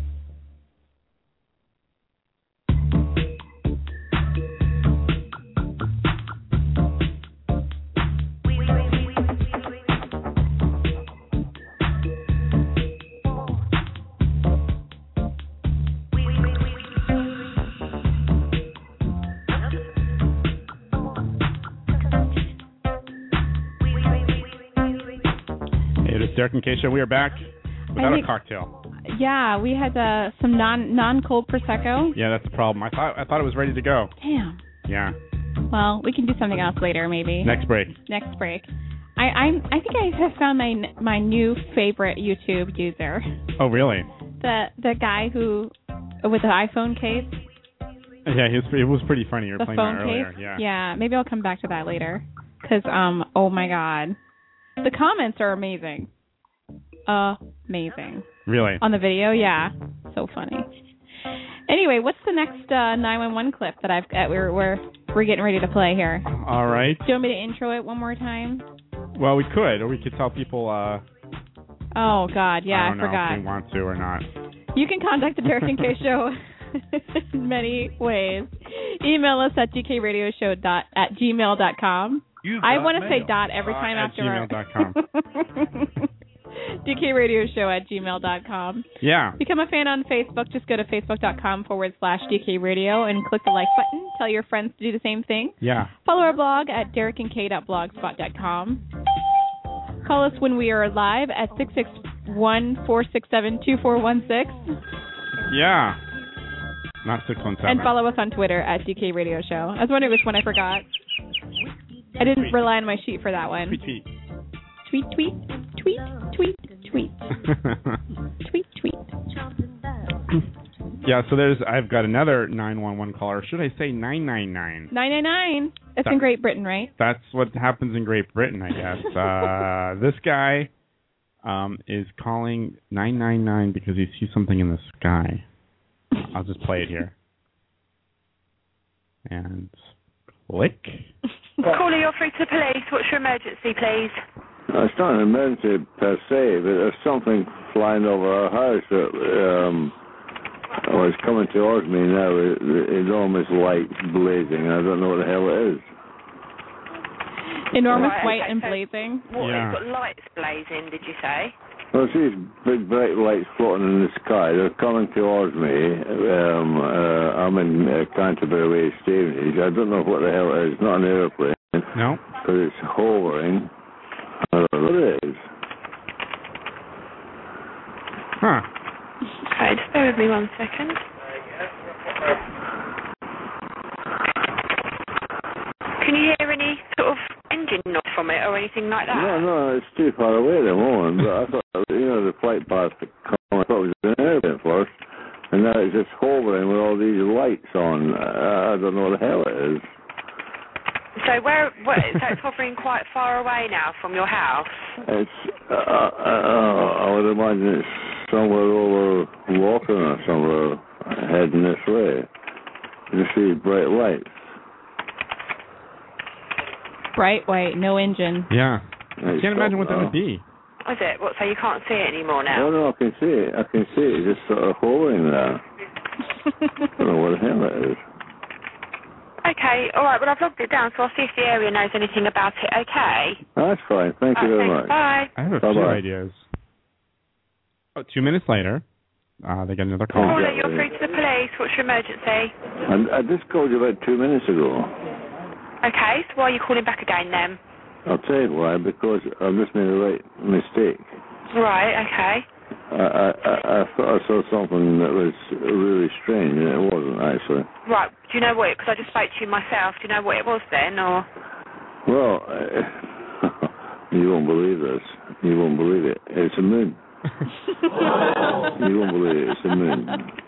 [SPEAKER 3] Derek and Kay Show. We are back without think, a cocktail.
[SPEAKER 2] Yeah, we had uh, some non non cold prosecco.
[SPEAKER 3] Yeah, that's the problem. I thought I thought it was ready to go.
[SPEAKER 2] Damn.
[SPEAKER 3] Yeah.
[SPEAKER 2] Well, we can do something else later, maybe.
[SPEAKER 3] Next break.
[SPEAKER 2] Next break. I I'm, I think I have found my my new favorite YouTube user.
[SPEAKER 3] Oh, really?
[SPEAKER 2] The the guy who with the iPhone case.
[SPEAKER 3] Yeah, he was, it was pretty funny. You were
[SPEAKER 2] the
[SPEAKER 3] playing
[SPEAKER 2] phone
[SPEAKER 3] that earlier.
[SPEAKER 2] Case?
[SPEAKER 3] Yeah.
[SPEAKER 2] Yeah, maybe I'll come back to that later. Cause um, oh my God, the comments are amazing. Amazing.
[SPEAKER 3] Really?
[SPEAKER 2] On the video, yeah. So funny. Anyway, what's the next uh, nine one one clip that I've got? We're we're we're getting ready to play here.
[SPEAKER 3] All right.
[SPEAKER 2] Do you want me to intro it one more time?
[SPEAKER 3] Well, we could, or we could tell people. Uh,
[SPEAKER 2] oh God, yeah,
[SPEAKER 3] I,
[SPEAKER 2] I
[SPEAKER 3] don't know
[SPEAKER 2] forgot.
[SPEAKER 3] If we want to or not.
[SPEAKER 2] You can contact the Derek and Kay Show in many ways. Email us at d k radio show dot at gmail dot com. I want to say dot every time
[SPEAKER 3] uh,
[SPEAKER 2] after
[SPEAKER 3] at gmail dot com.
[SPEAKER 2] D K Radio Show at gmail dot com.
[SPEAKER 3] Yeah.
[SPEAKER 2] Become a fan on Facebook. Just go to facebook.com forward slash DK Radio and click the like button. Tell your friends to do the same thing.
[SPEAKER 3] Yeah.
[SPEAKER 2] Follow our blog at derek and kay dot blogspot dot com. Call us when we are live at six six one, four six seven, two four one six.
[SPEAKER 3] Yeah. Not six one seven.
[SPEAKER 2] And follow us on Twitter at D K Radio Show. I was wondering which one I forgot. I didn't tweet. rely on my sheet for that one.
[SPEAKER 3] Tweet, tweet.
[SPEAKER 2] Tweet, tweet, tweet, tweet, tweet. tweet, tweet.
[SPEAKER 3] Yeah, so there's, I've got another nine one one caller. Should I say nine nine nine?
[SPEAKER 2] nine nine nine. That's
[SPEAKER 3] that,
[SPEAKER 2] in Great Britain, right?
[SPEAKER 3] That's what happens in Great Britain, I guess. uh, this guy um, is calling nine nine nine because he sees something in the sky. I'll just play it here. And click.
[SPEAKER 17] Caller, you're through to the police. What's your emergency, please?
[SPEAKER 19] No, it's not an emergency per se, but there's something flying over our house that um, oh, it's coming towards me now. Enormous lights blazing. I don't know what the hell it is.
[SPEAKER 2] Enormous
[SPEAKER 17] right,
[SPEAKER 2] white
[SPEAKER 17] okay,
[SPEAKER 2] and
[SPEAKER 17] so
[SPEAKER 2] blazing?
[SPEAKER 17] What,
[SPEAKER 3] yeah.
[SPEAKER 17] It's got lights blazing, did you say?
[SPEAKER 19] Well, I see these big bright lights floating in the sky. They're coming towards me. Um, uh, I'm in uh, Canterbury Way, Stevenage. I don't know what the hell it is. It's not an airplane.
[SPEAKER 3] No.
[SPEAKER 19] Because it's hovering. I don't know what it is.
[SPEAKER 3] Huh.
[SPEAKER 17] Okay, just bear with me one second. Can you hear any sort of engine noise from it or anything like that?
[SPEAKER 19] No, no, it's too far away at the moment. But I thought, you know, the flight path to come, I thought it was an airplane first. And now it's just hovering with all these lights on. I, I don't know what the hell it is.
[SPEAKER 17] So where, where so it's hovering quite far away now from your house?
[SPEAKER 19] It's, uh, uh, I would imagine it's somewhere over walking or somewhere heading this way. You see bright lights.
[SPEAKER 2] Bright white, no engine.
[SPEAKER 3] Yeah.
[SPEAKER 19] Hey,
[SPEAKER 3] I can't imagine what that
[SPEAKER 19] now.
[SPEAKER 3] would be.
[SPEAKER 17] Is it? What, so you can't see it anymore now?
[SPEAKER 19] No, no, I can see it. I can see it. Just sort of hovering there. I don't know what the hell it is.
[SPEAKER 17] Okay, all right. Well, I've logged it down, so I'll see if the area knows anything about it. Okay.
[SPEAKER 19] That's fine. Thank you
[SPEAKER 17] All
[SPEAKER 19] very
[SPEAKER 17] right,
[SPEAKER 19] much.
[SPEAKER 17] thanks. Bye.
[SPEAKER 3] I have a
[SPEAKER 19] Bye-bye.
[SPEAKER 3] few ideas. Oh, two minutes later, uh, they get another call.
[SPEAKER 17] Caller, you're through to the police. What's your emergency?
[SPEAKER 19] I, I just called you about two minutes ago.
[SPEAKER 17] Okay, so why are you calling back again then?
[SPEAKER 19] I'll tell you why. Because I've just made a right mistake.
[SPEAKER 17] Right, okay.
[SPEAKER 19] I, I, I, I thought I saw something that was really strange, and it wasn't actually.
[SPEAKER 17] Right, do you know what? Because I just spoke to you myself. Do you know what it was then, or?
[SPEAKER 19] Well, uh, you won't believe this. You won't believe it. It's a moon. You won't believe it. It's a moon.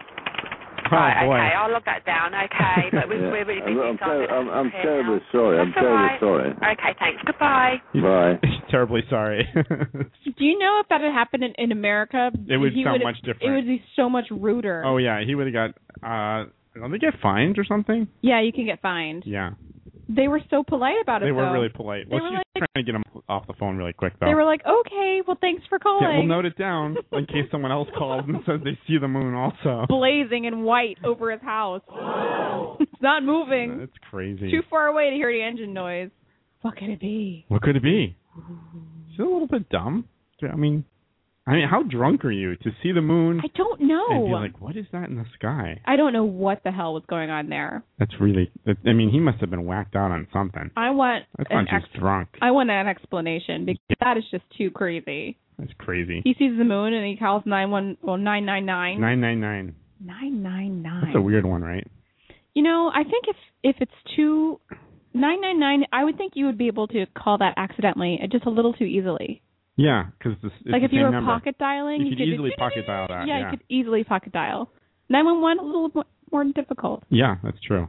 [SPEAKER 17] Right,
[SPEAKER 3] oh, boy.
[SPEAKER 17] okay, I'll log that down, okay, but we're,
[SPEAKER 19] Yeah.
[SPEAKER 17] we're really busy,
[SPEAKER 19] I'm,
[SPEAKER 17] so I'm,
[SPEAKER 19] ter- I'm, I'm
[SPEAKER 17] here
[SPEAKER 19] terribly
[SPEAKER 17] now.
[SPEAKER 19] sorry. I'm
[SPEAKER 17] That's all
[SPEAKER 19] terribly
[SPEAKER 17] right.
[SPEAKER 19] sorry.
[SPEAKER 17] Okay, thanks. Goodbye.
[SPEAKER 19] Bye.
[SPEAKER 3] Terribly sorry.
[SPEAKER 2] Do you know if that had happened in, in America?
[SPEAKER 3] It would
[SPEAKER 2] he
[SPEAKER 3] sound
[SPEAKER 2] would've-
[SPEAKER 3] much different.
[SPEAKER 2] It would be so much ruder.
[SPEAKER 3] Oh, yeah. He would have got, uh, don't they get fined or something?
[SPEAKER 2] Yeah, you can get fined.
[SPEAKER 3] Yeah.
[SPEAKER 2] They were so polite about it,
[SPEAKER 3] They were
[SPEAKER 2] though.
[SPEAKER 3] really polite.
[SPEAKER 2] They
[SPEAKER 3] Well,
[SPEAKER 2] were
[SPEAKER 3] she's
[SPEAKER 2] like-
[SPEAKER 3] trying to get him off the phone really quick, though.
[SPEAKER 2] They were like, okay, well, thanks for calling.
[SPEAKER 3] Yeah, we'll note it down in case someone else calls and says they see the moon also.
[SPEAKER 2] Blazing in white over his house. It's not moving.
[SPEAKER 3] That's crazy.
[SPEAKER 2] Too far away to hear the engine noise. What could it be?
[SPEAKER 3] What could it be? Is it a little bit dumb? I mean, I mean, how drunk are you to see the moon
[SPEAKER 2] I don't know.
[SPEAKER 3] and be like, what is that in the sky?
[SPEAKER 2] I don't know what the hell was going on there.
[SPEAKER 3] That's really, that, I mean, he must have been whacked out on something.
[SPEAKER 2] I want
[SPEAKER 3] That's
[SPEAKER 2] an
[SPEAKER 3] not just
[SPEAKER 2] ex-
[SPEAKER 3] drunk.
[SPEAKER 2] I want an explanation because that is just too crazy.
[SPEAKER 3] That's crazy.
[SPEAKER 2] He sees the moon and he calls nine one well nine nine nine.
[SPEAKER 3] nine nine nine.
[SPEAKER 2] Nine nine nine.
[SPEAKER 3] That's a weird one, right?
[SPEAKER 2] You know, I think if if it's too nine nine nine, I would think you would be able to call that accidentally, uh, just a little too easily.
[SPEAKER 3] Yeah, because it's
[SPEAKER 2] Like
[SPEAKER 3] the
[SPEAKER 2] if you
[SPEAKER 3] same
[SPEAKER 2] were
[SPEAKER 3] number.
[SPEAKER 2] pocket dialing,
[SPEAKER 3] you,
[SPEAKER 2] you
[SPEAKER 3] could
[SPEAKER 2] could
[SPEAKER 3] easily
[SPEAKER 2] do,
[SPEAKER 3] pocket dial that.
[SPEAKER 2] yeah,
[SPEAKER 3] Yeah,
[SPEAKER 2] you could easily pocket dial. nine one one a little mo- more difficult.
[SPEAKER 3] yeah, that's true.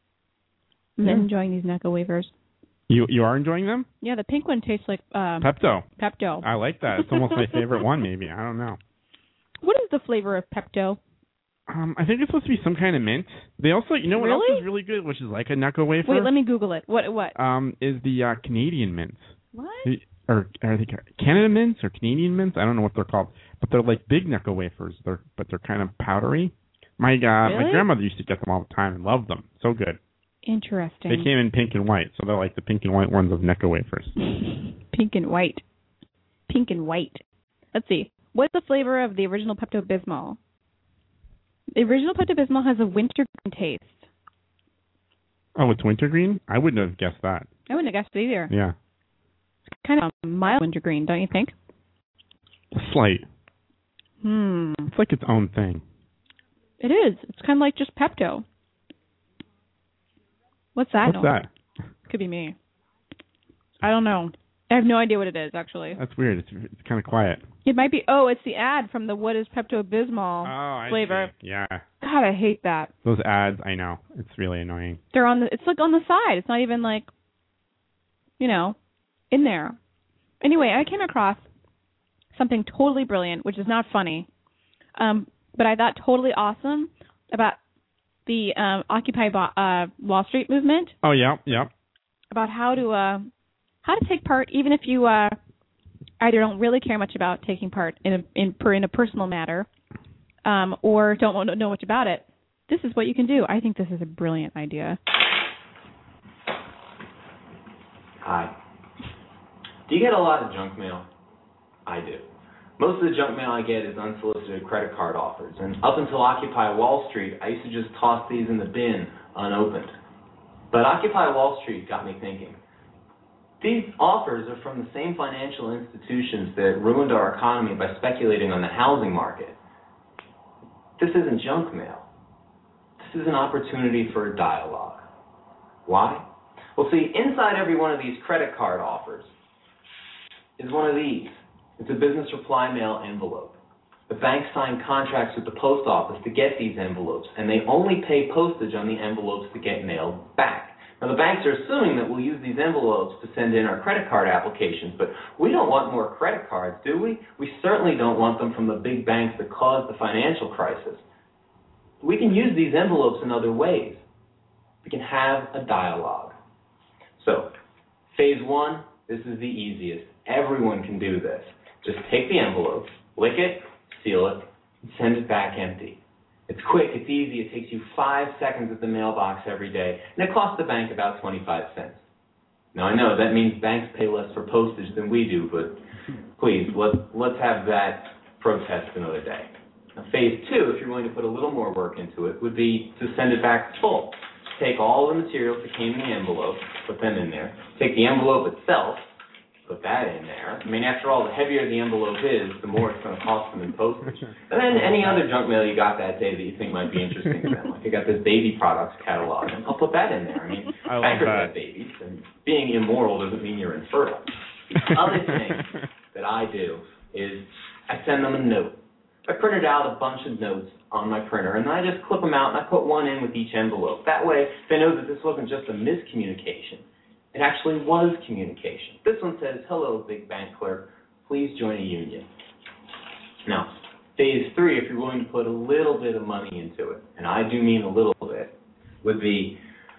[SPEAKER 2] I'm
[SPEAKER 3] Yeah.
[SPEAKER 2] enjoying these Necco wafers.
[SPEAKER 3] You you are enjoying them?
[SPEAKER 2] Yeah, the pink one tastes like um,
[SPEAKER 3] Pepto.
[SPEAKER 2] Pepto.
[SPEAKER 3] I like that. It's almost my favorite one, maybe. I don't know.
[SPEAKER 2] What is the flavor of Pepto?
[SPEAKER 3] Um, I think it's supposed to be some kind of mint. They also, you know what
[SPEAKER 2] Really?
[SPEAKER 3] else is really good, which is like a Necco wafer?
[SPEAKER 2] Wait, let me Google it. What? What?
[SPEAKER 3] Um, is the uh, Canadian mints.
[SPEAKER 2] What?
[SPEAKER 3] The- Or are they Canada mints or Canadian mints? I don't know what they're called, but they're like big Necco wafers. They're but they're kind of powdery. My uh,
[SPEAKER 2] Really?
[SPEAKER 3] my grandmother used to get them all the time and loved them. So good.
[SPEAKER 2] Interesting.
[SPEAKER 3] They came in pink and white, so they're like the pink and white ones of Necco wafers.
[SPEAKER 2] Pink and white. Pink and white. Let's see. What's the flavor of the original Pepto-Bismol? The original Pepto-Bismol has a wintergreen taste.
[SPEAKER 3] Oh, it's wintergreen? I wouldn't have guessed that.
[SPEAKER 2] I wouldn't have guessed it either.
[SPEAKER 3] Yeah,
[SPEAKER 2] Kind of a mild wintergreen, don't you think?
[SPEAKER 3] slight.
[SPEAKER 2] Hmm.
[SPEAKER 3] It's like its own thing.
[SPEAKER 2] It is. It's kind of like just Pepto. What's that?
[SPEAKER 3] What's that?
[SPEAKER 2] Could be me. I don't know. I have no idea what it is, actually.
[SPEAKER 3] That's weird. It's it's kind of quiet.
[SPEAKER 2] It might be, oh, it's the ad from the What is Pepto-Bismol
[SPEAKER 3] Oh, I
[SPEAKER 2] flavor.
[SPEAKER 3] see. Yeah.
[SPEAKER 2] God, I hate that.
[SPEAKER 3] Those ads, I know. It's really annoying.
[SPEAKER 2] They're on the, it's like on the side. It's not even like, you know, in there. Anyway, I came across something totally brilliant, which is not funny, um, but I thought totally awesome about the um, Occupy Bo- uh, Wall Street movement,
[SPEAKER 3] Oh, yeah, yeah.
[SPEAKER 2] about how to uh, how to take part, even if you uh, either don't really care much about taking part in a in, per, in a personal matter, um, or don't want to know much about it. This is what you can do. I think this is a brilliant idea.
[SPEAKER 20] Hi. Do you get a lot of junk mail? I do. Most of the junk mail I get is unsolicited credit card offers, and up until Occupy Wall Street, I used to just toss these in the bin unopened. But Occupy Wall Street got me thinking. These offers are from the same financial institutions that ruined our economy by speculating on the housing market. This isn't junk mail. This is an opportunity for a dialogue. Why? Well, see, inside every one of these credit card offers is one of these. It's a business reply mail envelope. The banks sign contracts with the post office to get these envelopes, and they only pay postage on the envelopes that get mailed back. Now, the banks are assuming that we'll use these envelopes to send in our credit card applications, but we don't want more credit cards, do we? We certainly don't want them from the big banks that caused the financial crisis. We can use these envelopes in other ways. We can have a dialogue. So, phase one, this is the easiest. Everyone can do this. Just take the envelope, lick it, seal it, and send it back empty. It's quick, it's easy, it takes you five seconds at the mailbox every day, and it costs the bank about twenty-five cents. Now, I know that means banks pay less for postage than we do, but please, let, let's have that protest another day. Now, phase two, if you're willing to put a little more work into it, would be to send it back full. Take all the materials that came in the envelope, put them in there. Take the envelope itself, put that in there. I mean, after all, the heavier the envelope is, the more it's going to cost them in postage. And then any other junk mail you got that day that you think might be interesting to them. Like, you got this baby products catalog, and I'll put that in there. I mean,
[SPEAKER 3] I
[SPEAKER 20] bankers
[SPEAKER 3] love that.
[SPEAKER 20] have babies, and being immoral doesn't mean you're infertile. The other thing that I do is I send them a note. I printed out a bunch of notes on my printer, and I just clip them out, and I put one in with each envelope. That way, they know that this wasn't just a miscommunication. It actually was communication. This one says, hello, big bank clerk, please join a union. Now, phase three, if you're willing to put a little bit of money into it, and I do mean a little bit, would be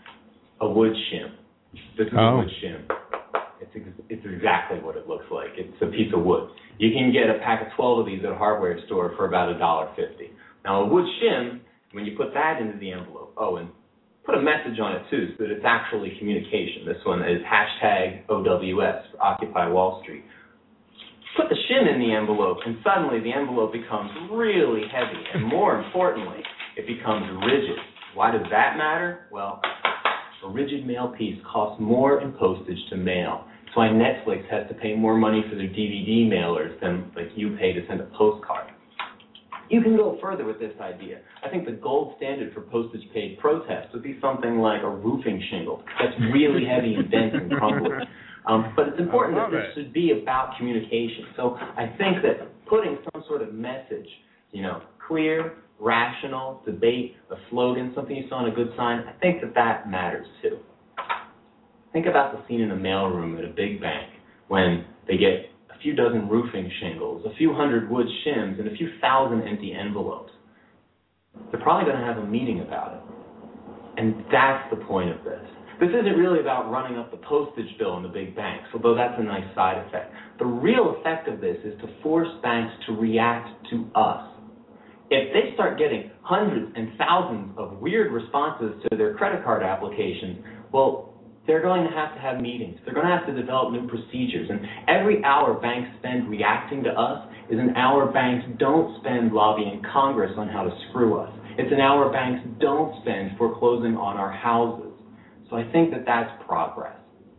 [SPEAKER 20] a wood shim. This is
[SPEAKER 3] Oh.
[SPEAKER 20] a wood shim. It's, ex- it's exactly what it looks like. It's a piece of wood. You can get a pack of twelve of these at a hardware store for about a dollar fifty. Now, a wood shim, when you put that into the envelope, oh, and put a message on it, too, so that it's actually communication. This one is hashtag O W S, for Occupy Wall Street. Put the shim in the envelope, and suddenly the envelope becomes really heavy, and more importantly, it becomes rigid. Why does that matter? Well, a rigid mail piece costs more in postage to mail. That's why Netflix has to pay more money for their D V D mailers than like you pay to send a postcard. You can go further with this idea. I think the gold standard for postage-paid protest would be something like a roofing shingle. That's really heavy and dense and crumbly. Um, but it's important that this should be about communication. So I think that putting some sort of message, you know, clear, rational, debate, a slogan, something you saw on a good sign, I think that that matters too. Think about the scene in the mailroom at a big bank when they get a few dozen roofing shingles, a few hundred wood shims, and a few thousand empty envelopes. They're probably going to have a meeting about it. And that's the point of this. This isn't really about running up the postage bill in the big banks, although that's a nice side effect. The real effect of this is to force banks to react to us. If they start getting hundreds and thousands of weird responses to their credit card applications, well, they're going to have to have meetings. They're going to have to develop new procedures. And every hour banks spend reacting to us is an hour banks don't spend lobbying Congress on how to screw us. It's an hour banks don't spend foreclosing on our houses. So I think that that's progress.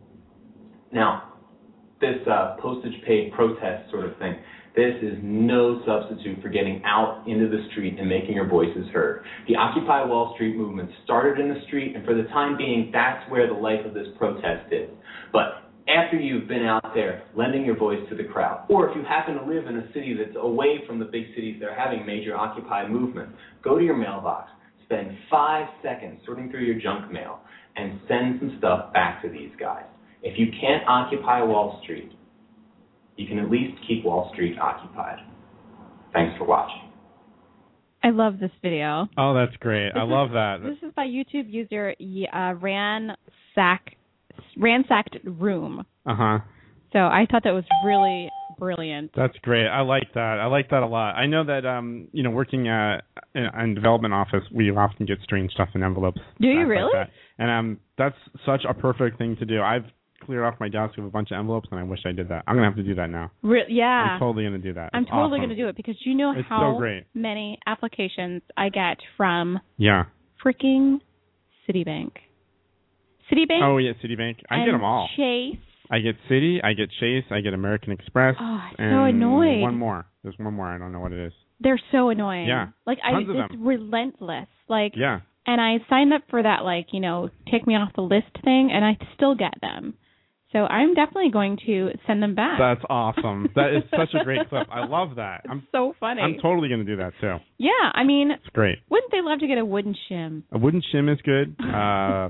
[SPEAKER 20] Now, this uh, postage-paid protest sort of thing, this is no substitute for getting out into the street and making your voices heard. The Occupy Wall Street movement started in the street, and for the time being, that's where the life of this protest is. But after you've been out there lending your voice to the crowd, or if you happen to live in a city that's away from the big cities that are having major Occupy movements, go to your mailbox, spend five seconds sorting through your junk mail, and send some stuff back to these guys. If you can't occupy Wall Street, you can at least keep Wall Street occupied. Thanks for watching.
[SPEAKER 2] I love this video.
[SPEAKER 3] Oh, that's great.
[SPEAKER 2] This
[SPEAKER 3] I
[SPEAKER 2] is,
[SPEAKER 3] love that.
[SPEAKER 2] This is by YouTube user uh, Ransack, Ransacked Room.
[SPEAKER 3] Uh-huh.
[SPEAKER 2] So I thought that was really brilliant.
[SPEAKER 3] That's great. I like that. I like that a lot. I know that, um, you know, working uh, in, in development office, we often get strange stuff in envelopes.
[SPEAKER 2] Do you
[SPEAKER 3] like
[SPEAKER 2] really?
[SPEAKER 3] That. And um, that's such a perfect thing to do. I've cleared off my desk with a bunch of envelopes, and I wish I did that. I'm going to have to do that now.
[SPEAKER 2] Re- yeah.
[SPEAKER 3] I'm totally going to do that.
[SPEAKER 2] I'm
[SPEAKER 3] It's
[SPEAKER 2] totally
[SPEAKER 3] awesome.
[SPEAKER 2] going to do it because you know
[SPEAKER 3] It's
[SPEAKER 2] how
[SPEAKER 3] so great.
[SPEAKER 2] many applications I get from
[SPEAKER 3] Yeah.
[SPEAKER 2] freaking Citibank. Citibank.
[SPEAKER 3] Oh, yeah, Citibank. I
[SPEAKER 2] and
[SPEAKER 3] get them all.
[SPEAKER 2] Chase.
[SPEAKER 3] I get Citi, I get Chase, I get American Express.
[SPEAKER 2] Oh, it's
[SPEAKER 3] and
[SPEAKER 2] so annoying.
[SPEAKER 3] One more. There's one more. I don't know what it is.
[SPEAKER 2] They're so annoying.
[SPEAKER 3] Yeah.
[SPEAKER 2] Like I,
[SPEAKER 3] Tons of
[SPEAKER 2] it's
[SPEAKER 3] them.
[SPEAKER 2] relentless. Like.
[SPEAKER 3] Yeah.
[SPEAKER 2] And I signed up for that, like, you know, take me off the list thing, and I still get them. So I'm definitely going to send them back.
[SPEAKER 3] That's awesome. That is such a great clip. I love that.
[SPEAKER 2] It's
[SPEAKER 3] I'm
[SPEAKER 2] so funny.
[SPEAKER 3] I'm totally going to do that, too.
[SPEAKER 2] Yeah, I mean,
[SPEAKER 3] It's great.
[SPEAKER 2] wouldn't they love to get a wooden shim?
[SPEAKER 3] A wooden shim is good. Uh,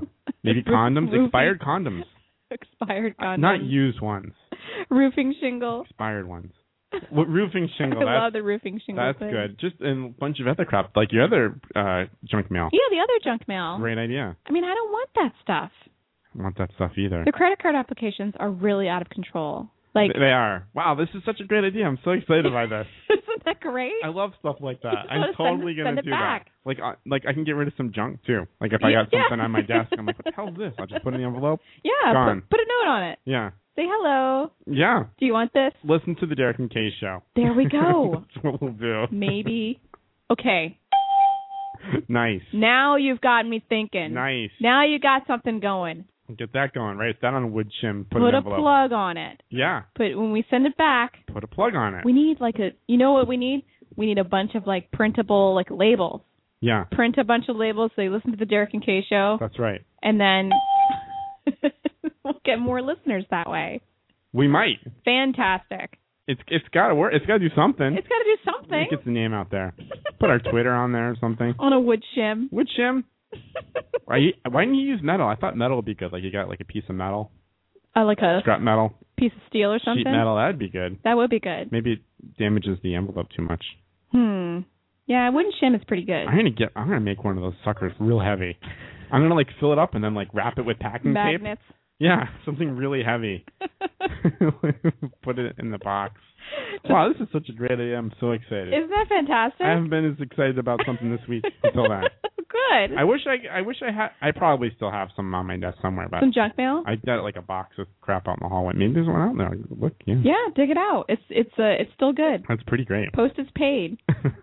[SPEAKER 3] Maybe condoms,
[SPEAKER 2] Roofing.
[SPEAKER 3] expired condoms.
[SPEAKER 2] Expired condoms.
[SPEAKER 3] Not used ones.
[SPEAKER 2] Roofing shingle.
[SPEAKER 3] Expired ones. What roofing shingle?
[SPEAKER 2] I
[SPEAKER 3] that's,
[SPEAKER 2] love the roofing shingle
[SPEAKER 3] That's
[SPEAKER 2] thing.
[SPEAKER 3] good. Just a bunch of other crap, like your other uh, junk mail.
[SPEAKER 2] Yeah, the other junk mail.
[SPEAKER 3] Great idea.
[SPEAKER 2] I mean, I don't want that stuff.
[SPEAKER 3] I don't want that stuff either.
[SPEAKER 2] The credit card applications are really out of control. Like
[SPEAKER 3] They are. Wow, this is such a great idea. I'm so excited by this.
[SPEAKER 2] Isn't that great?
[SPEAKER 3] I love stuff like that.
[SPEAKER 2] just
[SPEAKER 3] I'm
[SPEAKER 2] wanna
[SPEAKER 3] totally
[SPEAKER 2] send,
[SPEAKER 3] gonna
[SPEAKER 2] send it
[SPEAKER 3] do
[SPEAKER 2] back.
[SPEAKER 3] that. Like, uh, like I can get rid of some junk too. Like if I
[SPEAKER 2] Yeah,
[SPEAKER 3] got something
[SPEAKER 2] yeah.
[SPEAKER 3] on my desk, I'm like, what the hell is this? I'll just put it in the envelope.
[SPEAKER 2] Yeah,
[SPEAKER 3] Gone.
[SPEAKER 2] put, put a note on it.
[SPEAKER 3] Yeah.
[SPEAKER 2] Say hello.
[SPEAKER 3] Yeah.
[SPEAKER 2] Do you want this?
[SPEAKER 3] Listen to the Derek and Kay show.
[SPEAKER 2] There we go.
[SPEAKER 3] That's what we'll do.
[SPEAKER 2] Maybe. Okay.
[SPEAKER 3] Nice.
[SPEAKER 2] Now you've gotten me thinking.
[SPEAKER 3] Nice.
[SPEAKER 2] Now you got something going.
[SPEAKER 3] Get that going. Write that on a wood shim. Put,
[SPEAKER 2] Put
[SPEAKER 3] an
[SPEAKER 2] a
[SPEAKER 3] envelope.
[SPEAKER 2] plug on it.
[SPEAKER 3] Yeah.
[SPEAKER 2] But when we send it back,
[SPEAKER 3] Put a plug on it.
[SPEAKER 2] we need like a. You know what we need? We need a bunch of like printable like labels.
[SPEAKER 3] Yeah.
[SPEAKER 2] Print a bunch of labels. So you listen to the Derek and Kay show.
[SPEAKER 3] That's right.
[SPEAKER 2] And then we'll get more listeners that way.
[SPEAKER 3] We might.
[SPEAKER 2] Fantastic.
[SPEAKER 3] It's it's got to work. It's got to do something.
[SPEAKER 2] It's got to do something.
[SPEAKER 3] Get the name out there. Put our Twitter on there or something.
[SPEAKER 2] On a wood shim.
[SPEAKER 3] Wood shim. why, why didn't you use metal? I thought metal would be good. Like you got like a piece of metal.
[SPEAKER 2] Uh, like a
[SPEAKER 3] scrap metal.
[SPEAKER 2] Piece of steel or something.
[SPEAKER 3] Sheet metal. That'd be good.
[SPEAKER 2] That would be good.
[SPEAKER 3] Maybe it damages the envelope too much.
[SPEAKER 2] Hmm. Yeah, wooden shim is pretty good.
[SPEAKER 3] I'm gonna get. I'm gonna make one of those suckers real heavy. I'm gonna like fill it up and then like wrap it with packing tape.
[SPEAKER 2] Magnets.
[SPEAKER 3] Yeah, something really heavy. Put it in the box. Wow, this is such a great idea. I'm so excited.
[SPEAKER 2] Isn't that fantastic?
[SPEAKER 3] I haven't been as excited about something this week until that.
[SPEAKER 2] Good.
[SPEAKER 3] I wish I I wish I had. I probably still have some on my desk somewhere. But
[SPEAKER 2] some junk mail.
[SPEAKER 3] I got like a box of crap out in the hallway. Maybe there's one out there. Look, yeah.
[SPEAKER 2] Yeah, dig it out. It's it's uh it's still good.
[SPEAKER 3] That's pretty great.
[SPEAKER 2] Postage paid.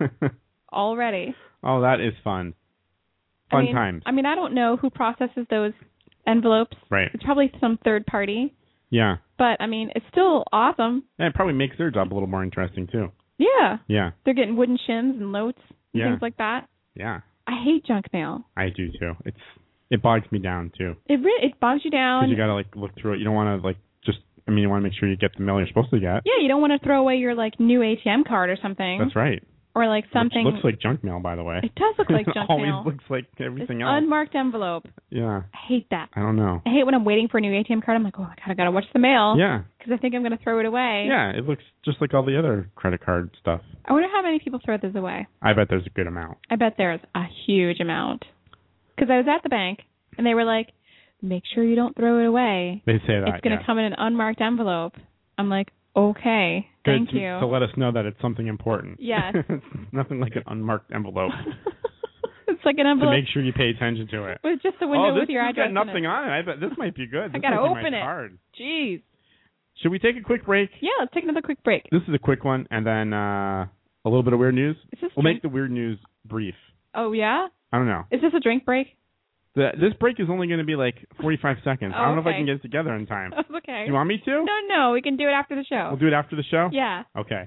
[SPEAKER 2] Already.
[SPEAKER 3] Oh, that is fun. Fun
[SPEAKER 2] I mean,
[SPEAKER 3] times.
[SPEAKER 2] I mean, I don't know who processes those envelopes.
[SPEAKER 3] Right.
[SPEAKER 2] It's probably some third party.
[SPEAKER 3] Yeah.
[SPEAKER 2] But I mean, it's still awesome.
[SPEAKER 3] And it probably makes their job a little more interesting too.
[SPEAKER 2] Yeah.
[SPEAKER 3] Yeah.
[SPEAKER 2] They're getting wooden shims and notes and
[SPEAKER 3] Yeah.
[SPEAKER 2] things like that.
[SPEAKER 3] Yeah.
[SPEAKER 2] I hate junk mail.
[SPEAKER 3] I do too. It's it bogs me down too.
[SPEAKER 2] It re- it bogs you down.
[SPEAKER 3] Because you gotta like look through it. You don't want to like just. I mean, you want to make sure you get the mail you're supposed to get.
[SPEAKER 2] Yeah, you don't want to throw away your like new A T M card or something.
[SPEAKER 3] That's right.
[SPEAKER 2] Or like something.
[SPEAKER 3] Which looks like junk mail, by the way.
[SPEAKER 2] It does look like junk
[SPEAKER 3] it always
[SPEAKER 2] mail.
[SPEAKER 3] looks like everything
[SPEAKER 2] it's
[SPEAKER 3] else.
[SPEAKER 2] Unmarked envelope.
[SPEAKER 3] Yeah.
[SPEAKER 2] I hate that.
[SPEAKER 3] I don't know.
[SPEAKER 2] I hate when I'm waiting for a new A T M card. I'm like, oh my god, I gotta watch the mail.
[SPEAKER 3] Yeah.
[SPEAKER 2] Because I think I'm gonna throw it away.
[SPEAKER 3] Yeah, it looks just like all the other credit card stuff.
[SPEAKER 2] I wonder how many people throw this away.
[SPEAKER 3] I bet there's a good amount.
[SPEAKER 2] I bet there's a huge amount. Because I was at the bank and they were like, make sure you don't throw it away.
[SPEAKER 3] They say that.
[SPEAKER 2] It's gonna
[SPEAKER 3] yeah.
[SPEAKER 2] come in an unmarked envelope. I'm like, okay,
[SPEAKER 3] Good
[SPEAKER 2] thank
[SPEAKER 3] to,
[SPEAKER 2] you.
[SPEAKER 3] to let us know that it's something important.
[SPEAKER 2] Yes.
[SPEAKER 3] It's nothing like an unmarked envelope.
[SPEAKER 2] It's like an envelope.
[SPEAKER 3] To make sure you pay attention to it.
[SPEAKER 2] With just a window
[SPEAKER 3] oh, this
[SPEAKER 2] with your
[SPEAKER 3] has
[SPEAKER 2] address
[SPEAKER 3] got nothing
[SPEAKER 2] in it.
[SPEAKER 3] on it. I bet this might be good.
[SPEAKER 2] I
[SPEAKER 3] This
[SPEAKER 2] gotta
[SPEAKER 3] might be
[SPEAKER 2] open
[SPEAKER 3] my
[SPEAKER 2] it.
[SPEAKER 3] card.
[SPEAKER 2] Jeez.
[SPEAKER 3] Should we take a quick break?
[SPEAKER 2] Yeah, let's take another quick break.
[SPEAKER 3] This is a quick one, and then uh, a little bit of weird news.
[SPEAKER 2] Is this
[SPEAKER 3] we'll
[SPEAKER 2] drink-
[SPEAKER 3] make the weird news brief.
[SPEAKER 2] Oh, yeah?
[SPEAKER 3] I don't know.
[SPEAKER 2] Is this a drink break?
[SPEAKER 3] The, this break is only going to be like forty-five seconds.
[SPEAKER 2] Oh,
[SPEAKER 3] I don't know if I
[SPEAKER 2] okay.
[SPEAKER 3] can get it together in time.
[SPEAKER 2] Okay.
[SPEAKER 3] You want me to?
[SPEAKER 2] No, no, we can do it after the show.
[SPEAKER 3] We'll do it after the show?
[SPEAKER 2] Yeah.
[SPEAKER 3] Okay.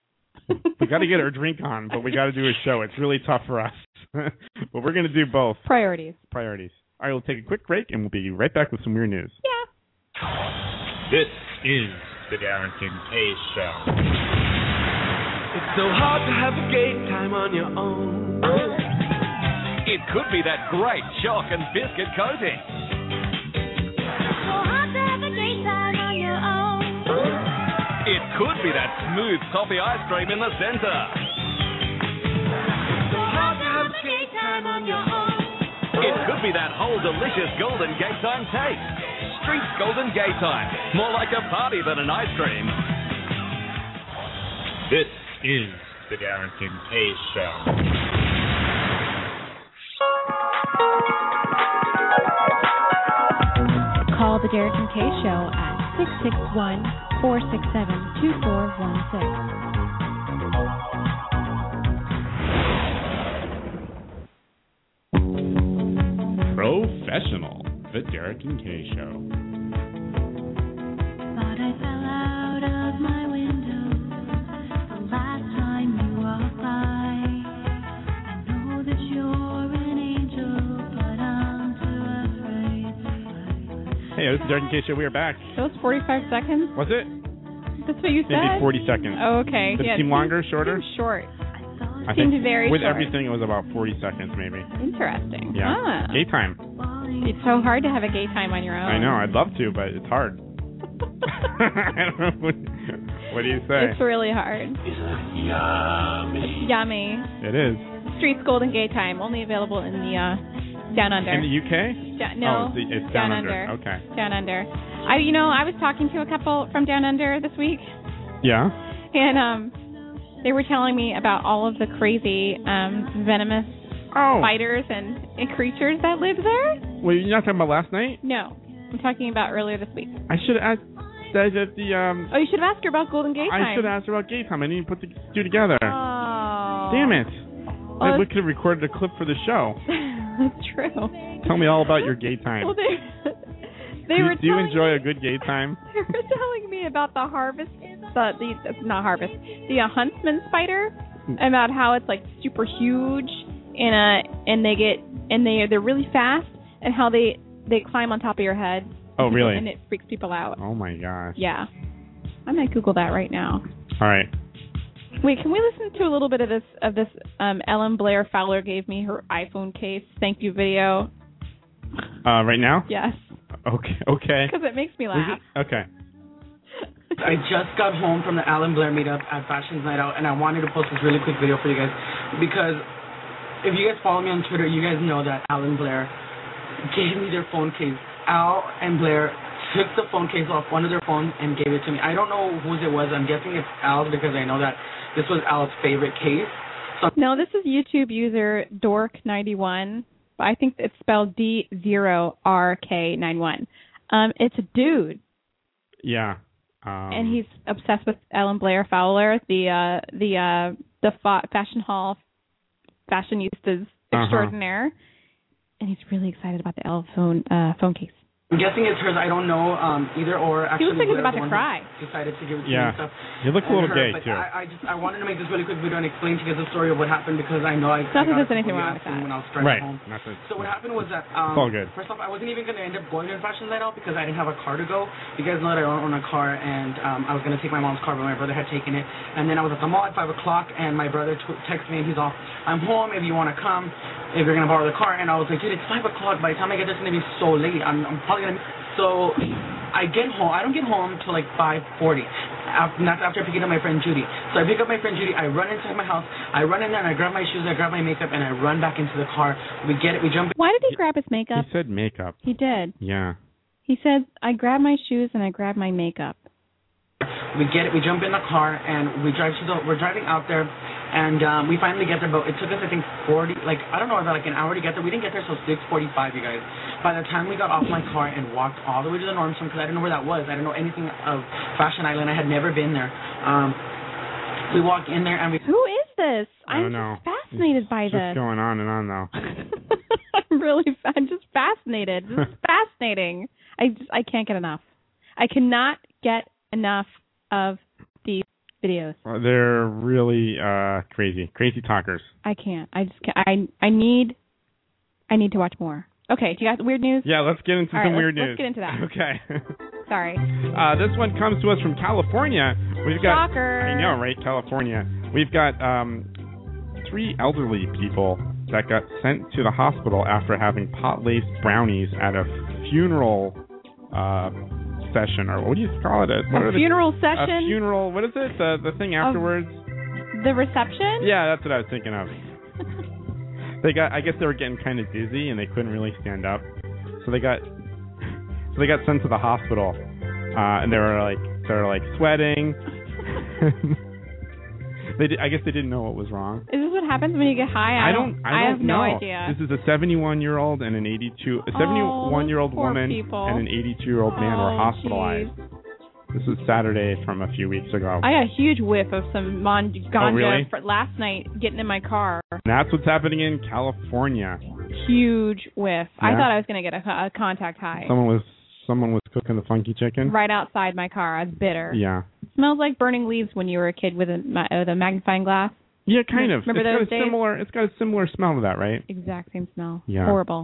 [SPEAKER 3] We got to get our drink on, but we got to do a show. It's really tough for us. But we're going to do both.
[SPEAKER 2] Priorities.
[SPEAKER 3] Priorities. All right, we'll take a quick break, and we'll be right back with some weird news.
[SPEAKER 2] Yeah.
[SPEAKER 4] This is the Derek and Kay Show.
[SPEAKER 6] It's so hard to have a gay time on your own.
[SPEAKER 21] It could be that great chalk and biscuit coating.
[SPEAKER 9] So hard to have a gay time on your own.
[SPEAKER 21] It could be that smooth toffee ice cream in the center.
[SPEAKER 9] So hard to have a gay time on your own.
[SPEAKER 21] It could be that whole delicious Golden Gay Time taste. Street Golden Gay Time. More like a party than an ice cream.
[SPEAKER 4] This is the Derek and Kay Show.
[SPEAKER 2] Call the Derek and Kay Show at six six one, four six seven, two four one six.
[SPEAKER 3] Professional, the Derek and Kay Show.
[SPEAKER 9] Thought I fell out of my window the last time you walked by. I know that you're an angel, but I'm too afraid.
[SPEAKER 3] Hey, this is the Derek and Kay Show. We are back.
[SPEAKER 2] That was forty-five seconds?
[SPEAKER 3] Was it?
[SPEAKER 2] That's what you said?
[SPEAKER 3] Maybe forty seconds.
[SPEAKER 2] Oh, okay.
[SPEAKER 3] Did
[SPEAKER 2] yeah,
[SPEAKER 3] it seem
[SPEAKER 2] it
[SPEAKER 3] longer,
[SPEAKER 2] seems,
[SPEAKER 3] shorter?
[SPEAKER 2] Seems short.
[SPEAKER 3] I I
[SPEAKER 2] seemed
[SPEAKER 3] think
[SPEAKER 2] very
[SPEAKER 3] with
[SPEAKER 2] short.
[SPEAKER 3] everything, it was about forty seconds, maybe.
[SPEAKER 2] Interesting.
[SPEAKER 3] Yeah.
[SPEAKER 2] Ah.
[SPEAKER 3] Gay time.
[SPEAKER 2] It's so hard to have a gay time on your own.
[SPEAKER 3] I know. I'd love to, but it's hard. I don't know. What, what do you say?
[SPEAKER 2] It's really hard.
[SPEAKER 10] Isn't it yummy?
[SPEAKER 2] Yummy.
[SPEAKER 3] It is.
[SPEAKER 2] Streets Golden Gay Time, only available in the uh, Down Under.
[SPEAKER 3] In the U K?
[SPEAKER 2] Da- no.
[SPEAKER 3] Oh, it's, it's
[SPEAKER 2] Down,
[SPEAKER 3] down,
[SPEAKER 2] under.
[SPEAKER 3] under. Okay.
[SPEAKER 2] Down Under. I, you know, I was talking to a couple from Down Under this week,
[SPEAKER 3] Yeah.
[SPEAKER 2] and um, they were telling me about all of the crazy um, venomous
[SPEAKER 3] Oh.
[SPEAKER 2] spiders and, and creatures that live there.
[SPEAKER 3] Well, you're not talking about last night?
[SPEAKER 2] No, I'm talking about earlier this week.
[SPEAKER 3] I should have asked that at the um.
[SPEAKER 2] Oh, you should have asked her about Golden Gay Time.
[SPEAKER 3] I should have asked her about gay time. I didn't put the two together.
[SPEAKER 2] Oh.
[SPEAKER 3] Damn it!
[SPEAKER 2] Oh,
[SPEAKER 3] I, we could have recorded a clip for the show.
[SPEAKER 2] That's true.
[SPEAKER 3] Tell me all about your gay time.
[SPEAKER 2] Well, they they
[SPEAKER 3] do,
[SPEAKER 2] were
[SPEAKER 3] do you
[SPEAKER 2] telling
[SPEAKER 3] enjoy a good gay time?
[SPEAKER 2] They were telling me about the harvest, the the not harvest, the uh, huntsman spider, about how it's like super huge, and uh and they get and they they're really fast, and how they they climb on top of your head.
[SPEAKER 3] Oh, really?
[SPEAKER 2] And it freaks people out.
[SPEAKER 3] Oh my gosh.
[SPEAKER 2] Yeah, I might Google that right now.
[SPEAKER 3] All right.
[SPEAKER 2] Wait, can we listen to a little bit of this of this um, Ellen Blair Fowler gave me her iPhone case thank you video?
[SPEAKER 3] Uh, right now?
[SPEAKER 2] Yes.
[SPEAKER 3] Okay. Okay.
[SPEAKER 2] Because it makes me laugh.
[SPEAKER 3] Okay.
[SPEAKER 1] I just got home from the Alan Blair meetup at Fashions Night Out, and I wanted to post this really quick video for you guys because if you guys follow me on Twitter, you guys know that Alan Blair gave me their phone case. Al and Blair took the phone case off one of their phones and gave it to me. I don't know whose it was. I'm guessing it's Al's because I know that this was Al's favorite case. So
[SPEAKER 2] no, this is YouTube user Dork ninety-one. I think it's spelled D zero R K ninety-one. Um, it's a dude.
[SPEAKER 3] Yeah. Um,
[SPEAKER 2] and he's obsessed with Ellen Blair Fowler, the uh, the uh, the fa- fashion hall fashionistas extraordinaire, uh-huh. and he's really excited about the Elle phone uh, phone case.
[SPEAKER 1] I'm guessing it's hers. I don't know um, either or. Actually,
[SPEAKER 2] he looks like he's about to cry.
[SPEAKER 1] Decided to give it to
[SPEAKER 3] yeah.
[SPEAKER 1] me and stuff.
[SPEAKER 3] He looks a little
[SPEAKER 1] her,
[SPEAKER 3] gay
[SPEAKER 1] but
[SPEAKER 3] too.
[SPEAKER 1] I, I just I wanted to make this really quick video and explain to you guys the story of what happened because I know I.
[SPEAKER 2] Nothing
[SPEAKER 1] I
[SPEAKER 2] there's anything wrong with that.
[SPEAKER 1] When I was driving
[SPEAKER 3] right.
[SPEAKER 1] home.
[SPEAKER 3] Nothing.
[SPEAKER 1] So what happened was that um,
[SPEAKER 3] it's all good.
[SPEAKER 1] First off, I wasn't even going to end up going to Fashion Night Out because I didn't have a car to go. You guys know that I don't own a car, and um, I was going to take my mom's car, but my brother had taken it. And then I was at the mall at five o'clock, and my brother t- texted me, and he's off. I'm home if you want to come. If you're going to borrow the car, and I was like, dude, it's five o'clock. By the time I get there, it's going to be so late. I'm, I'm probably going to. So I get home. I don't get home till like five forty. After, that's after picking up my friend Judy. So I pick up my friend Judy. I run inside my house. I run in there and I grab my shoes. I grab my makeup and I run back into the car. We get it. We jump.
[SPEAKER 2] Why did he grab his makeup?
[SPEAKER 3] He said makeup.
[SPEAKER 2] He did.
[SPEAKER 3] Yeah.
[SPEAKER 2] He said, I grab my shoes and I grab my makeup.
[SPEAKER 1] We get it. We jump in the car and we drive to the. We're driving out there, and um, we finally get there. But it took us, I think, forty. Like I don't know, about like an hour to get there. We didn't get there till six forty-five, you guys. By the time we got off my car and walked all the way to the Nordstrom, because I didn't know where that was. I didn't know anything of Fashion Island. I had never been there. Um, we walk in there and we.
[SPEAKER 2] Who is this?
[SPEAKER 3] I
[SPEAKER 2] I'm
[SPEAKER 3] don't know.
[SPEAKER 2] just fascinated
[SPEAKER 3] it's
[SPEAKER 2] by
[SPEAKER 3] just
[SPEAKER 2] this.
[SPEAKER 3] Just going on and on though.
[SPEAKER 2] I'm really. I'm just fascinated. This is fascinating. I just. I can't get enough. I cannot get enough of these videos.
[SPEAKER 3] Well, they're really uh, crazy, crazy talkers.
[SPEAKER 2] I can't. I just can't. I I need. I need to watch more. Okay, do you got weird news?
[SPEAKER 3] Yeah, let's get into
[SPEAKER 2] All
[SPEAKER 3] some
[SPEAKER 2] right,
[SPEAKER 3] weird
[SPEAKER 2] let's,
[SPEAKER 3] news.
[SPEAKER 2] Let's get into that.
[SPEAKER 3] Okay.
[SPEAKER 2] Sorry.
[SPEAKER 3] Uh, this one comes to us from California. We've got.
[SPEAKER 2] Shocker.
[SPEAKER 3] I know, right? California. We've got um, three elderly people that got sent to the hospital after having pot-laced brownies at a funeral. Uh, session, or what do you call it? A,
[SPEAKER 2] a funeral
[SPEAKER 3] the,
[SPEAKER 2] session?
[SPEAKER 3] A funeral, what is it? The the thing afterwards?
[SPEAKER 2] Uh, the reception?
[SPEAKER 3] Yeah, that's what I was thinking of. They got, I guess they were getting kind of dizzy and they couldn't really stand up. So they got, so they got sent to the hospital. Uh, and they were like, they were like sweating. They did, I guess they didn't know what was wrong.
[SPEAKER 2] Is this what happens when you get high? I,
[SPEAKER 3] I don't. I, don't
[SPEAKER 2] I have
[SPEAKER 3] know.
[SPEAKER 2] no idea.
[SPEAKER 3] This is a seventy-one-year-old and an eighty-two, a seventy-one-year-old
[SPEAKER 2] oh,
[SPEAKER 3] woman
[SPEAKER 2] people.
[SPEAKER 3] and an eighty-two-year-old man
[SPEAKER 2] oh,
[SPEAKER 3] were hospitalized.
[SPEAKER 2] Geez.
[SPEAKER 3] This was Saturday from a few weeks ago.
[SPEAKER 2] I got a huge whiff of some mon- ganja
[SPEAKER 3] oh, really?
[SPEAKER 2] for last night getting in my car.
[SPEAKER 3] And that's what's happening in California.
[SPEAKER 2] Huge whiff.
[SPEAKER 3] Yeah.
[SPEAKER 2] I thought I was going to get a, a contact high.
[SPEAKER 3] Someone was someone was cooking the funky chicken.
[SPEAKER 2] Right outside my car. I was bitter.
[SPEAKER 3] Yeah.
[SPEAKER 2] It smells like burning leaves when you were a kid with a, with a magnifying glass.
[SPEAKER 3] Yeah, kind of.
[SPEAKER 2] Remember
[SPEAKER 3] it's
[SPEAKER 2] those
[SPEAKER 3] got a
[SPEAKER 2] days?
[SPEAKER 3] similar. It's got a similar smell to that, right?
[SPEAKER 2] Exact same smell.
[SPEAKER 3] Yeah.
[SPEAKER 2] Horrible.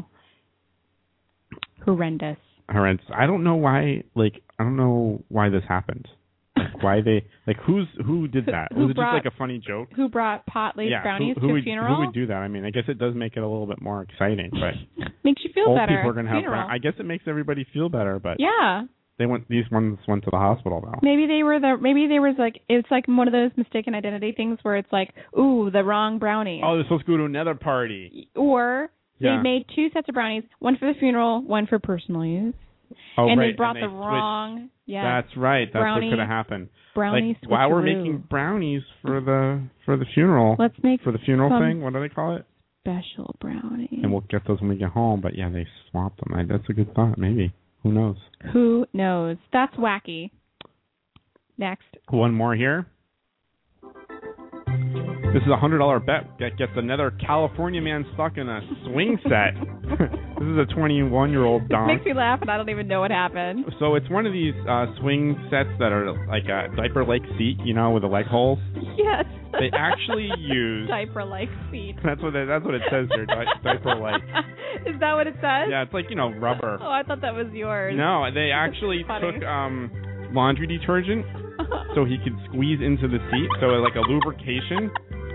[SPEAKER 2] Horrendous.
[SPEAKER 3] Horrendous. I don't know why. Like, I don't know why this happened. Like why they like who's who did that?
[SPEAKER 2] Who
[SPEAKER 3] Was it
[SPEAKER 2] brought-
[SPEAKER 3] just like a funny joke?
[SPEAKER 2] Who brought pot-laced
[SPEAKER 3] yeah,
[SPEAKER 2] brownies
[SPEAKER 3] who, who
[SPEAKER 2] to
[SPEAKER 3] would,
[SPEAKER 2] a funeral?
[SPEAKER 3] Who would do that? I mean, I guess it does make it a little bit more exciting, but
[SPEAKER 2] makes you feel
[SPEAKER 3] old
[SPEAKER 2] better.
[SPEAKER 3] people are gonna have.
[SPEAKER 2] Funeral.
[SPEAKER 3] Brown, I guess it makes everybody feel better, but
[SPEAKER 2] yeah.
[SPEAKER 3] They went. These ones went to the hospital though.
[SPEAKER 2] Maybe they were the. Maybe there was like it's like one of those mistaken identity things where it's like, ooh, the wrong brownie.
[SPEAKER 3] Oh, they're supposed to go to another party.
[SPEAKER 2] Or
[SPEAKER 3] Yeah.
[SPEAKER 2] they made two sets of brownies, one for the funeral, one for personal use.
[SPEAKER 3] Oh,
[SPEAKER 2] and
[SPEAKER 3] right.
[SPEAKER 2] they brought
[SPEAKER 3] and they
[SPEAKER 2] the wrong. Yeah.
[SPEAKER 3] That's right. That's
[SPEAKER 2] brownie,
[SPEAKER 3] what could have happened.
[SPEAKER 2] Brownie
[SPEAKER 3] like, while we're
[SPEAKER 2] switcheroo.
[SPEAKER 3] making brownies for the for the funeral.
[SPEAKER 2] Let's make
[SPEAKER 3] for the funeral
[SPEAKER 2] some
[SPEAKER 3] thing. What do they call it?
[SPEAKER 2] Special brownie.
[SPEAKER 3] And we'll get those when we get home. But yeah, they swapped them. I, that's a good thought. Maybe. Who knows?
[SPEAKER 2] Who knows? That's wacky. Next.
[SPEAKER 3] One more here. This is a hundred dollar bet that gets another California man stuck in a swing set. This is a twenty-one year old donk.
[SPEAKER 2] Makes me laugh, and I don't even know what happened.
[SPEAKER 3] So it's one of these uh, swing sets that are like a diaper-like seat, you know, with the leg holes.
[SPEAKER 2] Yes.
[SPEAKER 3] They actually use
[SPEAKER 2] diaper-like seat.
[SPEAKER 3] That's what they, that's what it says here. Di- diaper-like.
[SPEAKER 2] Is that what it says?
[SPEAKER 3] Yeah, it's like, you know, rubber.
[SPEAKER 2] Oh, I thought that was yours.
[SPEAKER 3] No, they actually
[SPEAKER 2] Funny.
[SPEAKER 3] took um, laundry detergent so he could squeeze into the seat, so like a lubrication.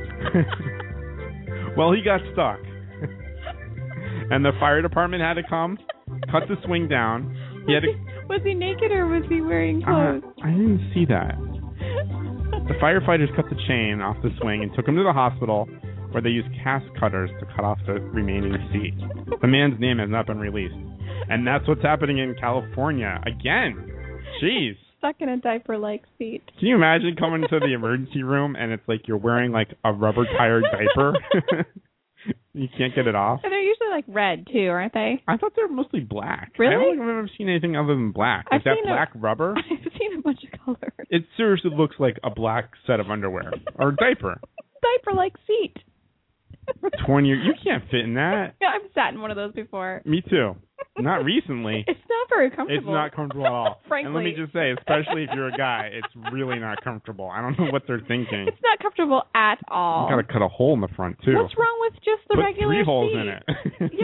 [SPEAKER 3] Well, he got stuck. And the fire department had to come, cut the swing down. He had to,
[SPEAKER 2] was he naked or was he wearing clothes?
[SPEAKER 3] Uh, I didn't see that. The firefighters cut the chain off the swing and took him to the hospital, where they used cast cutters to cut off the remaining seat. The man's name has not been released. And that's what's happening in California. Again. Jeez.
[SPEAKER 2] Stuck in a diaper-like seat.
[SPEAKER 3] Can you imagine coming to the emergency room and it's like you're wearing like a rubber-tired diaper? You can't get it off?
[SPEAKER 2] And they're usually like red, too, aren't they?
[SPEAKER 3] I thought they were mostly black.
[SPEAKER 2] Really?
[SPEAKER 3] I don't think I've ever seen anything other than black. Like
[SPEAKER 2] I've
[SPEAKER 3] that
[SPEAKER 2] seen
[SPEAKER 3] black
[SPEAKER 2] a,
[SPEAKER 3] rubber?
[SPEAKER 2] I've seen a bunch of colors.
[SPEAKER 3] It seriously looks like a black set of underwear. Or a diaper.
[SPEAKER 2] Diaper-like seat.
[SPEAKER 3] twenty years. You can't fit in that.
[SPEAKER 2] Yeah, I've sat in one of those before.
[SPEAKER 3] Me too. Not recently.
[SPEAKER 2] It's not very comfortable.
[SPEAKER 3] It's not comfortable at all.
[SPEAKER 2] Frankly.
[SPEAKER 3] And let me just say, especially if you're a guy, it's really not comfortable. I don't know what they're thinking.
[SPEAKER 2] It's not comfortable at all.
[SPEAKER 3] You got to cut a hole in the front, too.
[SPEAKER 2] What's wrong with just the
[SPEAKER 3] Put
[SPEAKER 2] regular
[SPEAKER 3] three holes
[SPEAKER 2] seat?
[SPEAKER 3] in it.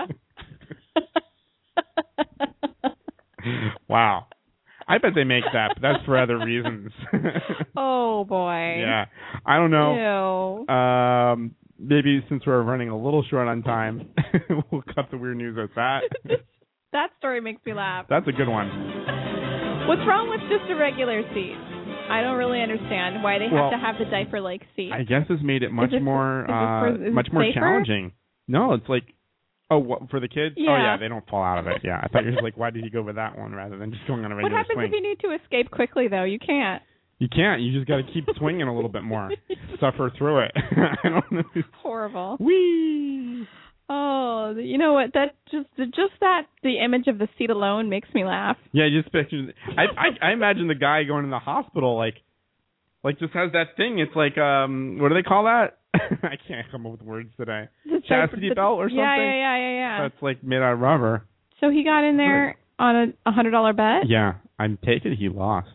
[SPEAKER 2] Yeah.
[SPEAKER 3] Wow. I bet they make that, but that's for other reasons.
[SPEAKER 2] Oh, boy.
[SPEAKER 3] Yeah. I don't know.
[SPEAKER 2] Ew.
[SPEAKER 3] Um, maybe since we're running a little short on time, we'll cut the weird news at that.
[SPEAKER 2] That story makes me laugh.
[SPEAKER 3] That's a good one.
[SPEAKER 2] What's wrong with just a regular seat? I don't really understand why they have
[SPEAKER 3] Well,
[SPEAKER 2] to have the diaper-like seat.
[SPEAKER 3] I guess this made it much
[SPEAKER 2] it-
[SPEAKER 3] more
[SPEAKER 2] is it
[SPEAKER 3] uh,
[SPEAKER 2] for- is it
[SPEAKER 3] much more
[SPEAKER 2] safer?
[SPEAKER 3] challenging. No, it's like, oh, what, for the kids?
[SPEAKER 2] Yeah.
[SPEAKER 3] Oh, yeah, they don't fall out of it. Yeah, I thought you were just like, why did he go with that one rather than just going on a
[SPEAKER 2] What
[SPEAKER 3] regular
[SPEAKER 2] happens
[SPEAKER 3] swing?
[SPEAKER 2] if you need to escape quickly, though? You can't.
[SPEAKER 3] You can't. You just got to keep swinging a little bit more. Suffer through it. I don't know.
[SPEAKER 2] Horrible.
[SPEAKER 3] Whee!
[SPEAKER 2] Oh, you know what? That just just that the image of the seat alone makes me laugh.
[SPEAKER 3] Yeah, just picture. I, I I imagine the guy going in the hospital like, like just has that thing. It's like um, what do they call that? I can't come up with words today.
[SPEAKER 2] The
[SPEAKER 3] Chastity
[SPEAKER 2] the,
[SPEAKER 3] belt or something.
[SPEAKER 2] Yeah, yeah, yeah, yeah, yeah.
[SPEAKER 3] That's like made out of rubber.
[SPEAKER 2] So he got in there on a a hundred dollar bet.
[SPEAKER 3] Yeah, I'm taking he lost.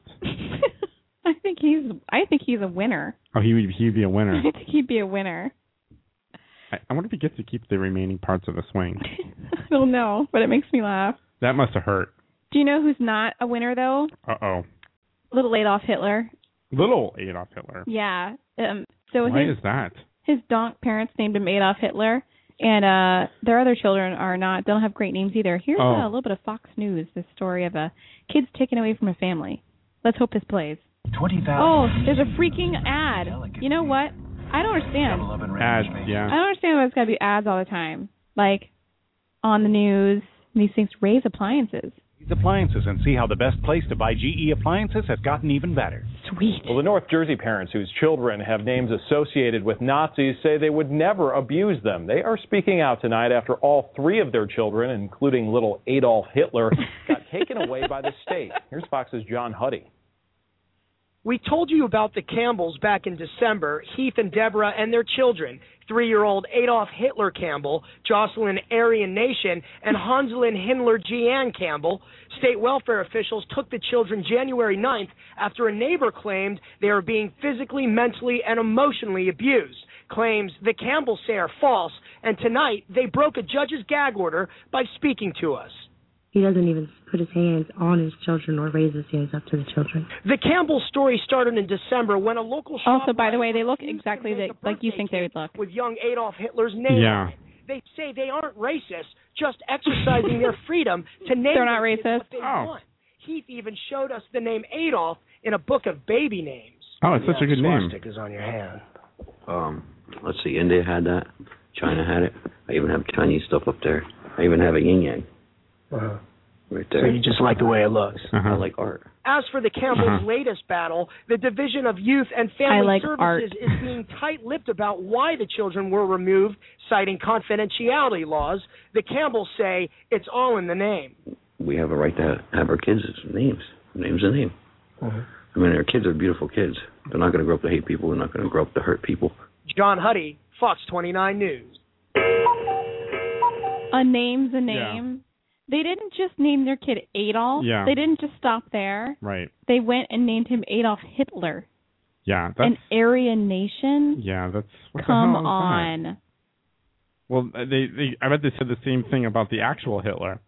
[SPEAKER 2] I think he's I think he's a winner.
[SPEAKER 3] Oh, he would he'd be a winner.
[SPEAKER 2] I think he'd be a winner.
[SPEAKER 3] I, I wonder if he gets to keep the remaining parts of the swing.
[SPEAKER 2] I don't know, but it makes me laugh.
[SPEAKER 3] That must have hurt.
[SPEAKER 2] Do you know who's not a winner though?
[SPEAKER 3] Uh oh.
[SPEAKER 2] Little Adolf Hitler.
[SPEAKER 3] Little Adolf Hitler.
[SPEAKER 2] Yeah. Um. So
[SPEAKER 3] Why
[SPEAKER 2] his
[SPEAKER 3] is that?
[SPEAKER 2] his donk parents named him Adolf Hitler, and uh, their other children are not. They don't have great names either. Here's
[SPEAKER 3] Oh.
[SPEAKER 2] a little bit of Fox News. This story of a kid's taken away from a family. Let's hope this plays.
[SPEAKER 8] twenty thousand.
[SPEAKER 2] Oh, there's a freaking ad. You know what? I don't understand.
[SPEAKER 3] Ads, yeah.
[SPEAKER 2] I don't understand why it's got to be ads all the time. Like, on the news, these things raise appliances.
[SPEAKER 8] Appliances and see how the best place to buy G E appliances has gotten even better.
[SPEAKER 2] Sweet.
[SPEAKER 16] Well, the North Jersey parents whose children have names associated with Nazis say they would never abuse them. They are speaking out tonight after all three of their children, including little Adolf Hitler, got taken away by the state. Here's Fox's John Huddy.
[SPEAKER 22] We told you about the Campbells back in December, Heath and Deborah and their children, three-year-old Adolf Hitler Campbell, Jocelyn Aryan Nation, and Hanselin Hindler Jeanne Campbell. State welfare officials took the children January ninth after a neighbor claimed they are being physically, mentally, and emotionally abused. Claims the Campbells say are false, and tonight they broke a judge's gag order by speaking to us.
[SPEAKER 5] He doesn't even put his hands on his children or raise his hands up to the children.
[SPEAKER 22] The Campbell story started in December when a local shop
[SPEAKER 2] Also, by the way, they look exactly the, like you think they would look.
[SPEAKER 22] with young Adolf Hitler's name
[SPEAKER 3] Yeah.
[SPEAKER 22] on it. They say they aren't racist, just exercising their freedom to name
[SPEAKER 2] They're not
[SPEAKER 22] their kids
[SPEAKER 2] racist?
[SPEAKER 22] what they
[SPEAKER 3] Oh.
[SPEAKER 22] want. Heath even showed us the name Adolf in a book of baby names.
[SPEAKER 3] Oh, it's such a good name.
[SPEAKER 22] Swastika's on your hand.
[SPEAKER 7] Um, let's see, India had that. China had it. I even have Chinese stuff up there. I even have a yin yang
[SPEAKER 22] Uh-huh.
[SPEAKER 7] right
[SPEAKER 22] So
[SPEAKER 7] there.
[SPEAKER 22] you just like the way it looks.
[SPEAKER 3] Uh-huh.
[SPEAKER 7] I like art.
[SPEAKER 22] As for the Campbell's
[SPEAKER 3] Uh-huh.
[SPEAKER 22] latest battle, the Division of Youth and
[SPEAKER 2] I
[SPEAKER 22] Family
[SPEAKER 2] like
[SPEAKER 22] Services
[SPEAKER 2] art.
[SPEAKER 22] is being tight-lipped about why the children were removed, citing confidentiality laws. The Campbells say it's all in the name.
[SPEAKER 7] We have a right to have our kids' names. Name's a name.
[SPEAKER 22] Uh-huh.
[SPEAKER 7] I mean, our kids are beautiful kids. They're not going to grow up to hate people. They're not going to grow up to hurt people.
[SPEAKER 22] John Huddy, Fox twenty-nine News.
[SPEAKER 2] A name's a name. They didn't just name their kid Adolf.
[SPEAKER 3] Yeah.
[SPEAKER 2] They didn't just stop there.
[SPEAKER 3] Right.
[SPEAKER 2] They went and named him Adolf Hitler.
[SPEAKER 3] Yeah, that's
[SPEAKER 2] An Aryan nation?
[SPEAKER 3] yeah, that's what
[SPEAKER 2] Come
[SPEAKER 3] the hell is
[SPEAKER 2] on.
[SPEAKER 3] that? Well, they they I bet they said the same thing about the actual Hitler.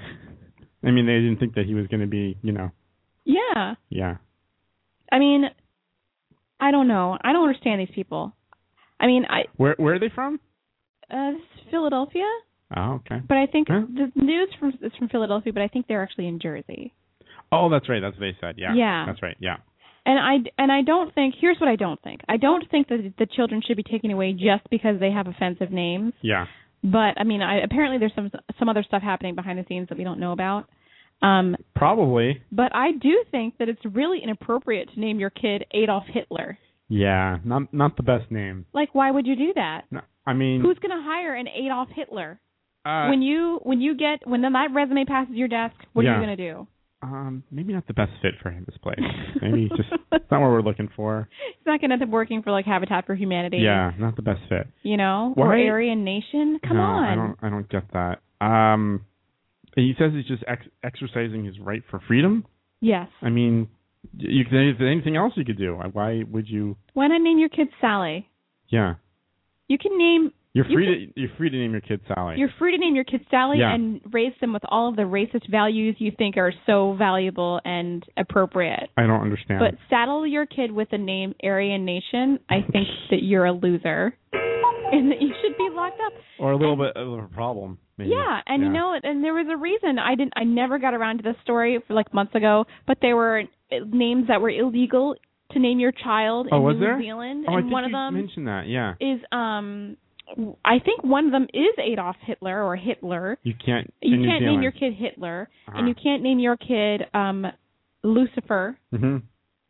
[SPEAKER 3] I mean, they didn't think that he was going to be, you know.
[SPEAKER 2] Yeah.
[SPEAKER 3] Yeah.
[SPEAKER 2] I mean, I don't know. I don't understand these people. I mean, I
[SPEAKER 3] Where where are they from?
[SPEAKER 2] uh, this is Philadelphia,
[SPEAKER 3] Oh, okay.
[SPEAKER 2] but I think
[SPEAKER 3] Huh?
[SPEAKER 2] the news from is from Philadelphia, but I think they're actually in Jersey.
[SPEAKER 3] Oh, that's right. That's what they said. Yeah.
[SPEAKER 2] Yeah.
[SPEAKER 3] That's right. Yeah.
[SPEAKER 2] And I and I don't think. Here's what I don't think. I don't think that the children should be taken away just because they have offensive names.
[SPEAKER 3] Yeah.
[SPEAKER 2] But I mean, I, apparently there's some some other stuff happening behind the scenes that we don't know about. Um,
[SPEAKER 3] Probably.
[SPEAKER 2] but I do think that it's really inappropriate to name your kid Adolf Hitler.
[SPEAKER 3] Yeah. Not not the best name.
[SPEAKER 2] Like, why would you do that?
[SPEAKER 3] No, I mean.
[SPEAKER 2] Who's going to hire an Adolf Hitler?
[SPEAKER 3] Uh,
[SPEAKER 2] when you when you get when that resume passes your desk, what
[SPEAKER 3] Yeah.
[SPEAKER 2] are you going to do?
[SPEAKER 3] Um, maybe not the best fit for him, this place. Maybe just it's not what we're looking for.
[SPEAKER 2] It's not going to end up working for like Habitat for Humanity.
[SPEAKER 3] Yeah, not the best fit.
[SPEAKER 2] You know, or
[SPEAKER 3] Why-
[SPEAKER 2] Aryan Nation. Come
[SPEAKER 3] no,
[SPEAKER 2] on.
[SPEAKER 3] I don't. I don't get that. Um, he says he's just ex- exercising his right for freedom.
[SPEAKER 2] Yes.
[SPEAKER 3] I mean, you could. Is there anything else you could do? Why would you?
[SPEAKER 2] Why not name your kid Sally?
[SPEAKER 3] Yeah,
[SPEAKER 2] You can name.
[SPEAKER 3] you're
[SPEAKER 2] you
[SPEAKER 3] free
[SPEAKER 2] can-
[SPEAKER 3] to. You're free to name your kid Sally.
[SPEAKER 2] You're free to name your kid Sally
[SPEAKER 3] Yeah.
[SPEAKER 2] and raise them with all of the racist values you think are so valuable and appropriate.
[SPEAKER 3] I don't understand.
[SPEAKER 2] But saddle your kid with the name Aryan Nation, I think that you're a loser and that you should be locked up.
[SPEAKER 3] or a little bit of a problem. Maybe.
[SPEAKER 2] Yeah, and
[SPEAKER 3] Yeah.
[SPEAKER 2] you know, and there was a reason I didn't. I never got around to this story for like months ago. But there were names that were illegal to name your child
[SPEAKER 3] Oh,
[SPEAKER 2] in
[SPEAKER 3] was
[SPEAKER 2] New
[SPEAKER 3] there?
[SPEAKER 2] Zealand,
[SPEAKER 3] Oh, I
[SPEAKER 2] and
[SPEAKER 3] think
[SPEAKER 2] one of
[SPEAKER 3] you
[SPEAKER 2] them
[SPEAKER 3] mentioned that. Yeah.
[SPEAKER 2] is um. I think one of them is Adolf Hitler or Hitler.
[SPEAKER 3] You can't.
[SPEAKER 2] You
[SPEAKER 3] in New
[SPEAKER 2] can't name
[SPEAKER 3] Zealand.
[SPEAKER 2] your kid Hitler,
[SPEAKER 3] Uh-huh.
[SPEAKER 2] and you can't name your kid um, Lucifer.
[SPEAKER 3] Mhm.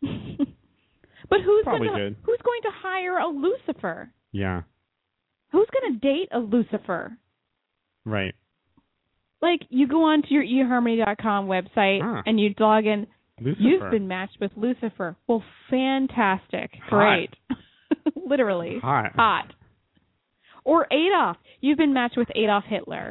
[SPEAKER 2] But who's
[SPEAKER 3] Probably
[SPEAKER 2] going to
[SPEAKER 3] good.
[SPEAKER 2] who's going to hire a Lucifer?
[SPEAKER 3] Yeah.
[SPEAKER 2] Who's going to date a Lucifer?
[SPEAKER 3] Right.
[SPEAKER 2] Like you go on to your e harmony dot com website
[SPEAKER 3] Ah.
[SPEAKER 2] and you log in.
[SPEAKER 3] Lucifer.
[SPEAKER 2] You've been matched with Lucifer. Well, fantastic,
[SPEAKER 3] Hot.
[SPEAKER 2] great, literally
[SPEAKER 3] Hot.
[SPEAKER 2] hot. Or Adolf. You've been matched with Adolf Hitler.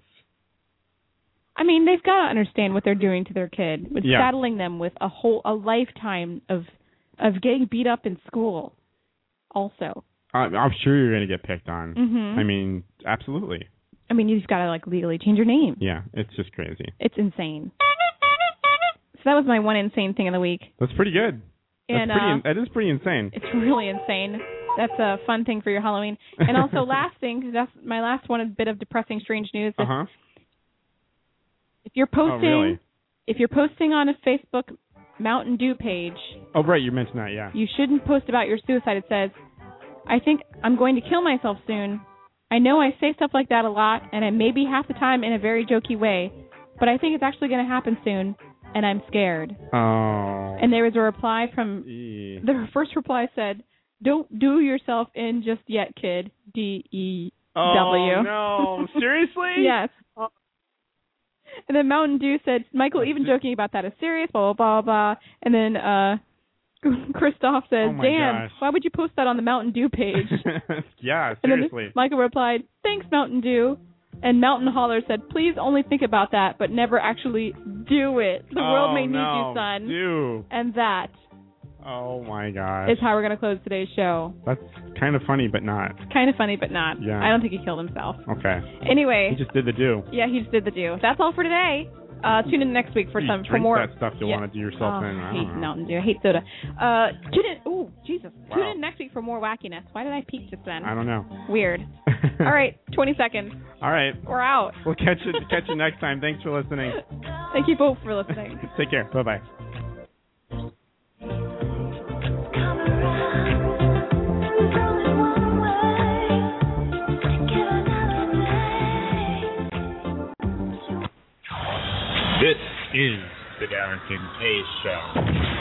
[SPEAKER 2] I mean, they've got to understand what they're doing to their kid with
[SPEAKER 3] Yeah.
[SPEAKER 2] saddling them with a whole a lifetime of of getting beat up in school. Also,
[SPEAKER 3] I, I'm sure you're going to get picked on.
[SPEAKER 2] Mhm.
[SPEAKER 3] I mean, absolutely.
[SPEAKER 2] I mean, you've got to like legally change your name.
[SPEAKER 3] Yeah, it's just crazy.
[SPEAKER 2] It's insane. So that was my one insane thing of the week.
[SPEAKER 3] That's pretty good. That's
[SPEAKER 2] And,
[SPEAKER 3] pretty.
[SPEAKER 2] uh,
[SPEAKER 3] in- that is pretty insane.
[SPEAKER 2] It's really insane. That's a fun thing for your Halloween. And also, last thing, 'cause that's my last one, a bit of depressing, strange news.
[SPEAKER 3] Uh huh.
[SPEAKER 2] If you're posting,
[SPEAKER 3] Oh, really?
[SPEAKER 2] if you're posting on a Facebook Mountain Dew page,
[SPEAKER 3] Oh, right. You mentioned that. Yeah.
[SPEAKER 2] you shouldn't post about your suicide. It says, "I think I'm going to kill myself soon. I know I say stuff like that a lot, and it may be half the time in a very jokey way, but I think it's actually going to happen soon, and I'm scared."
[SPEAKER 3] Oh.
[SPEAKER 2] And there was a reply from
[SPEAKER 3] E.
[SPEAKER 2] the first reply said, "Don't do yourself in just yet, kid. D E
[SPEAKER 3] Oh
[SPEAKER 2] W."
[SPEAKER 3] no! Seriously?
[SPEAKER 2] Yes. And then Mountain Dew said, "Michael, even joking about that is serious, blah, blah, blah, blah." And then uh, Christoph says,
[SPEAKER 3] Oh, my
[SPEAKER 2] "Damn,
[SPEAKER 3] gosh.
[SPEAKER 2] why would you post that on the Mountain Dew page?"
[SPEAKER 3] Yeah.
[SPEAKER 2] And then
[SPEAKER 3] Seriously.
[SPEAKER 2] Michael replied, "Thanks, Mountain Dew." And Mountain Holler said, "Please only think about that, but never actually do it. The world
[SPEAKER 3] Oh,
[SPEAKER 2] may need
[SPEAKER 3] no.
[SPEAKER 2] you, son."
[SPEAKER 3] Dew.
[SPEAKER 2] And that
[SPEAKER 3] Oh my gosh.
[SPEAKER 2] is how we're going to close today's show.
[SPEAKER 3] That's kind of funny, but not.
[SPEAKER 2] Kind of funny, but not.
[SPEAKER 3] Yeah.
[SPEAKER 2] I don't think he killed himself.
[SPEAKER 3] Okay.
[SPEAKER 2] Anyway.
[SPEAKER 3] He just did the do.
[SPEAKER 2] Yeah, he just did the do. That's all for today. Uh, tune in next week for
[SPEAKER 3] You
[SPEAKER 2] some for
[SPEAKER 3] drink
[SPEAKER 2] more
[SPEAKER 3] that stuff you
[SPEAKER 2] yeah.
[SPEAKER 3] want to do yourself
[SPEAKER 2] oh,
[SPEAKER 3] in. I
[SPEAKER 2] I
[SPEAKER 3] don't
[SPEAKER 2] hate
[SPEAKER 3] know.
[SPEAKER 2] Mountain Dew. I hate soda. Uh, tune in. Oh, Jesus.
[SPEAKER 3] Wow.
[SPEAKER 2] Tune in next week for more wackiness. Why did I peek just then?
[SPEAKER 3] I don't know.
[SPEAKER 2] Weird. All right, twenty seconds.
[SPEAKER 3] All right.
[SPEAKER 2] We're out.
[SPEAKER 3] We'll catch you catch you next time. Thanks for listening.
[SPEAKER 2] Thank you both for listening.
[SPEAKER 3] Take care. Bye bye.
[SPEAKER 4] This is the Darrington K Show.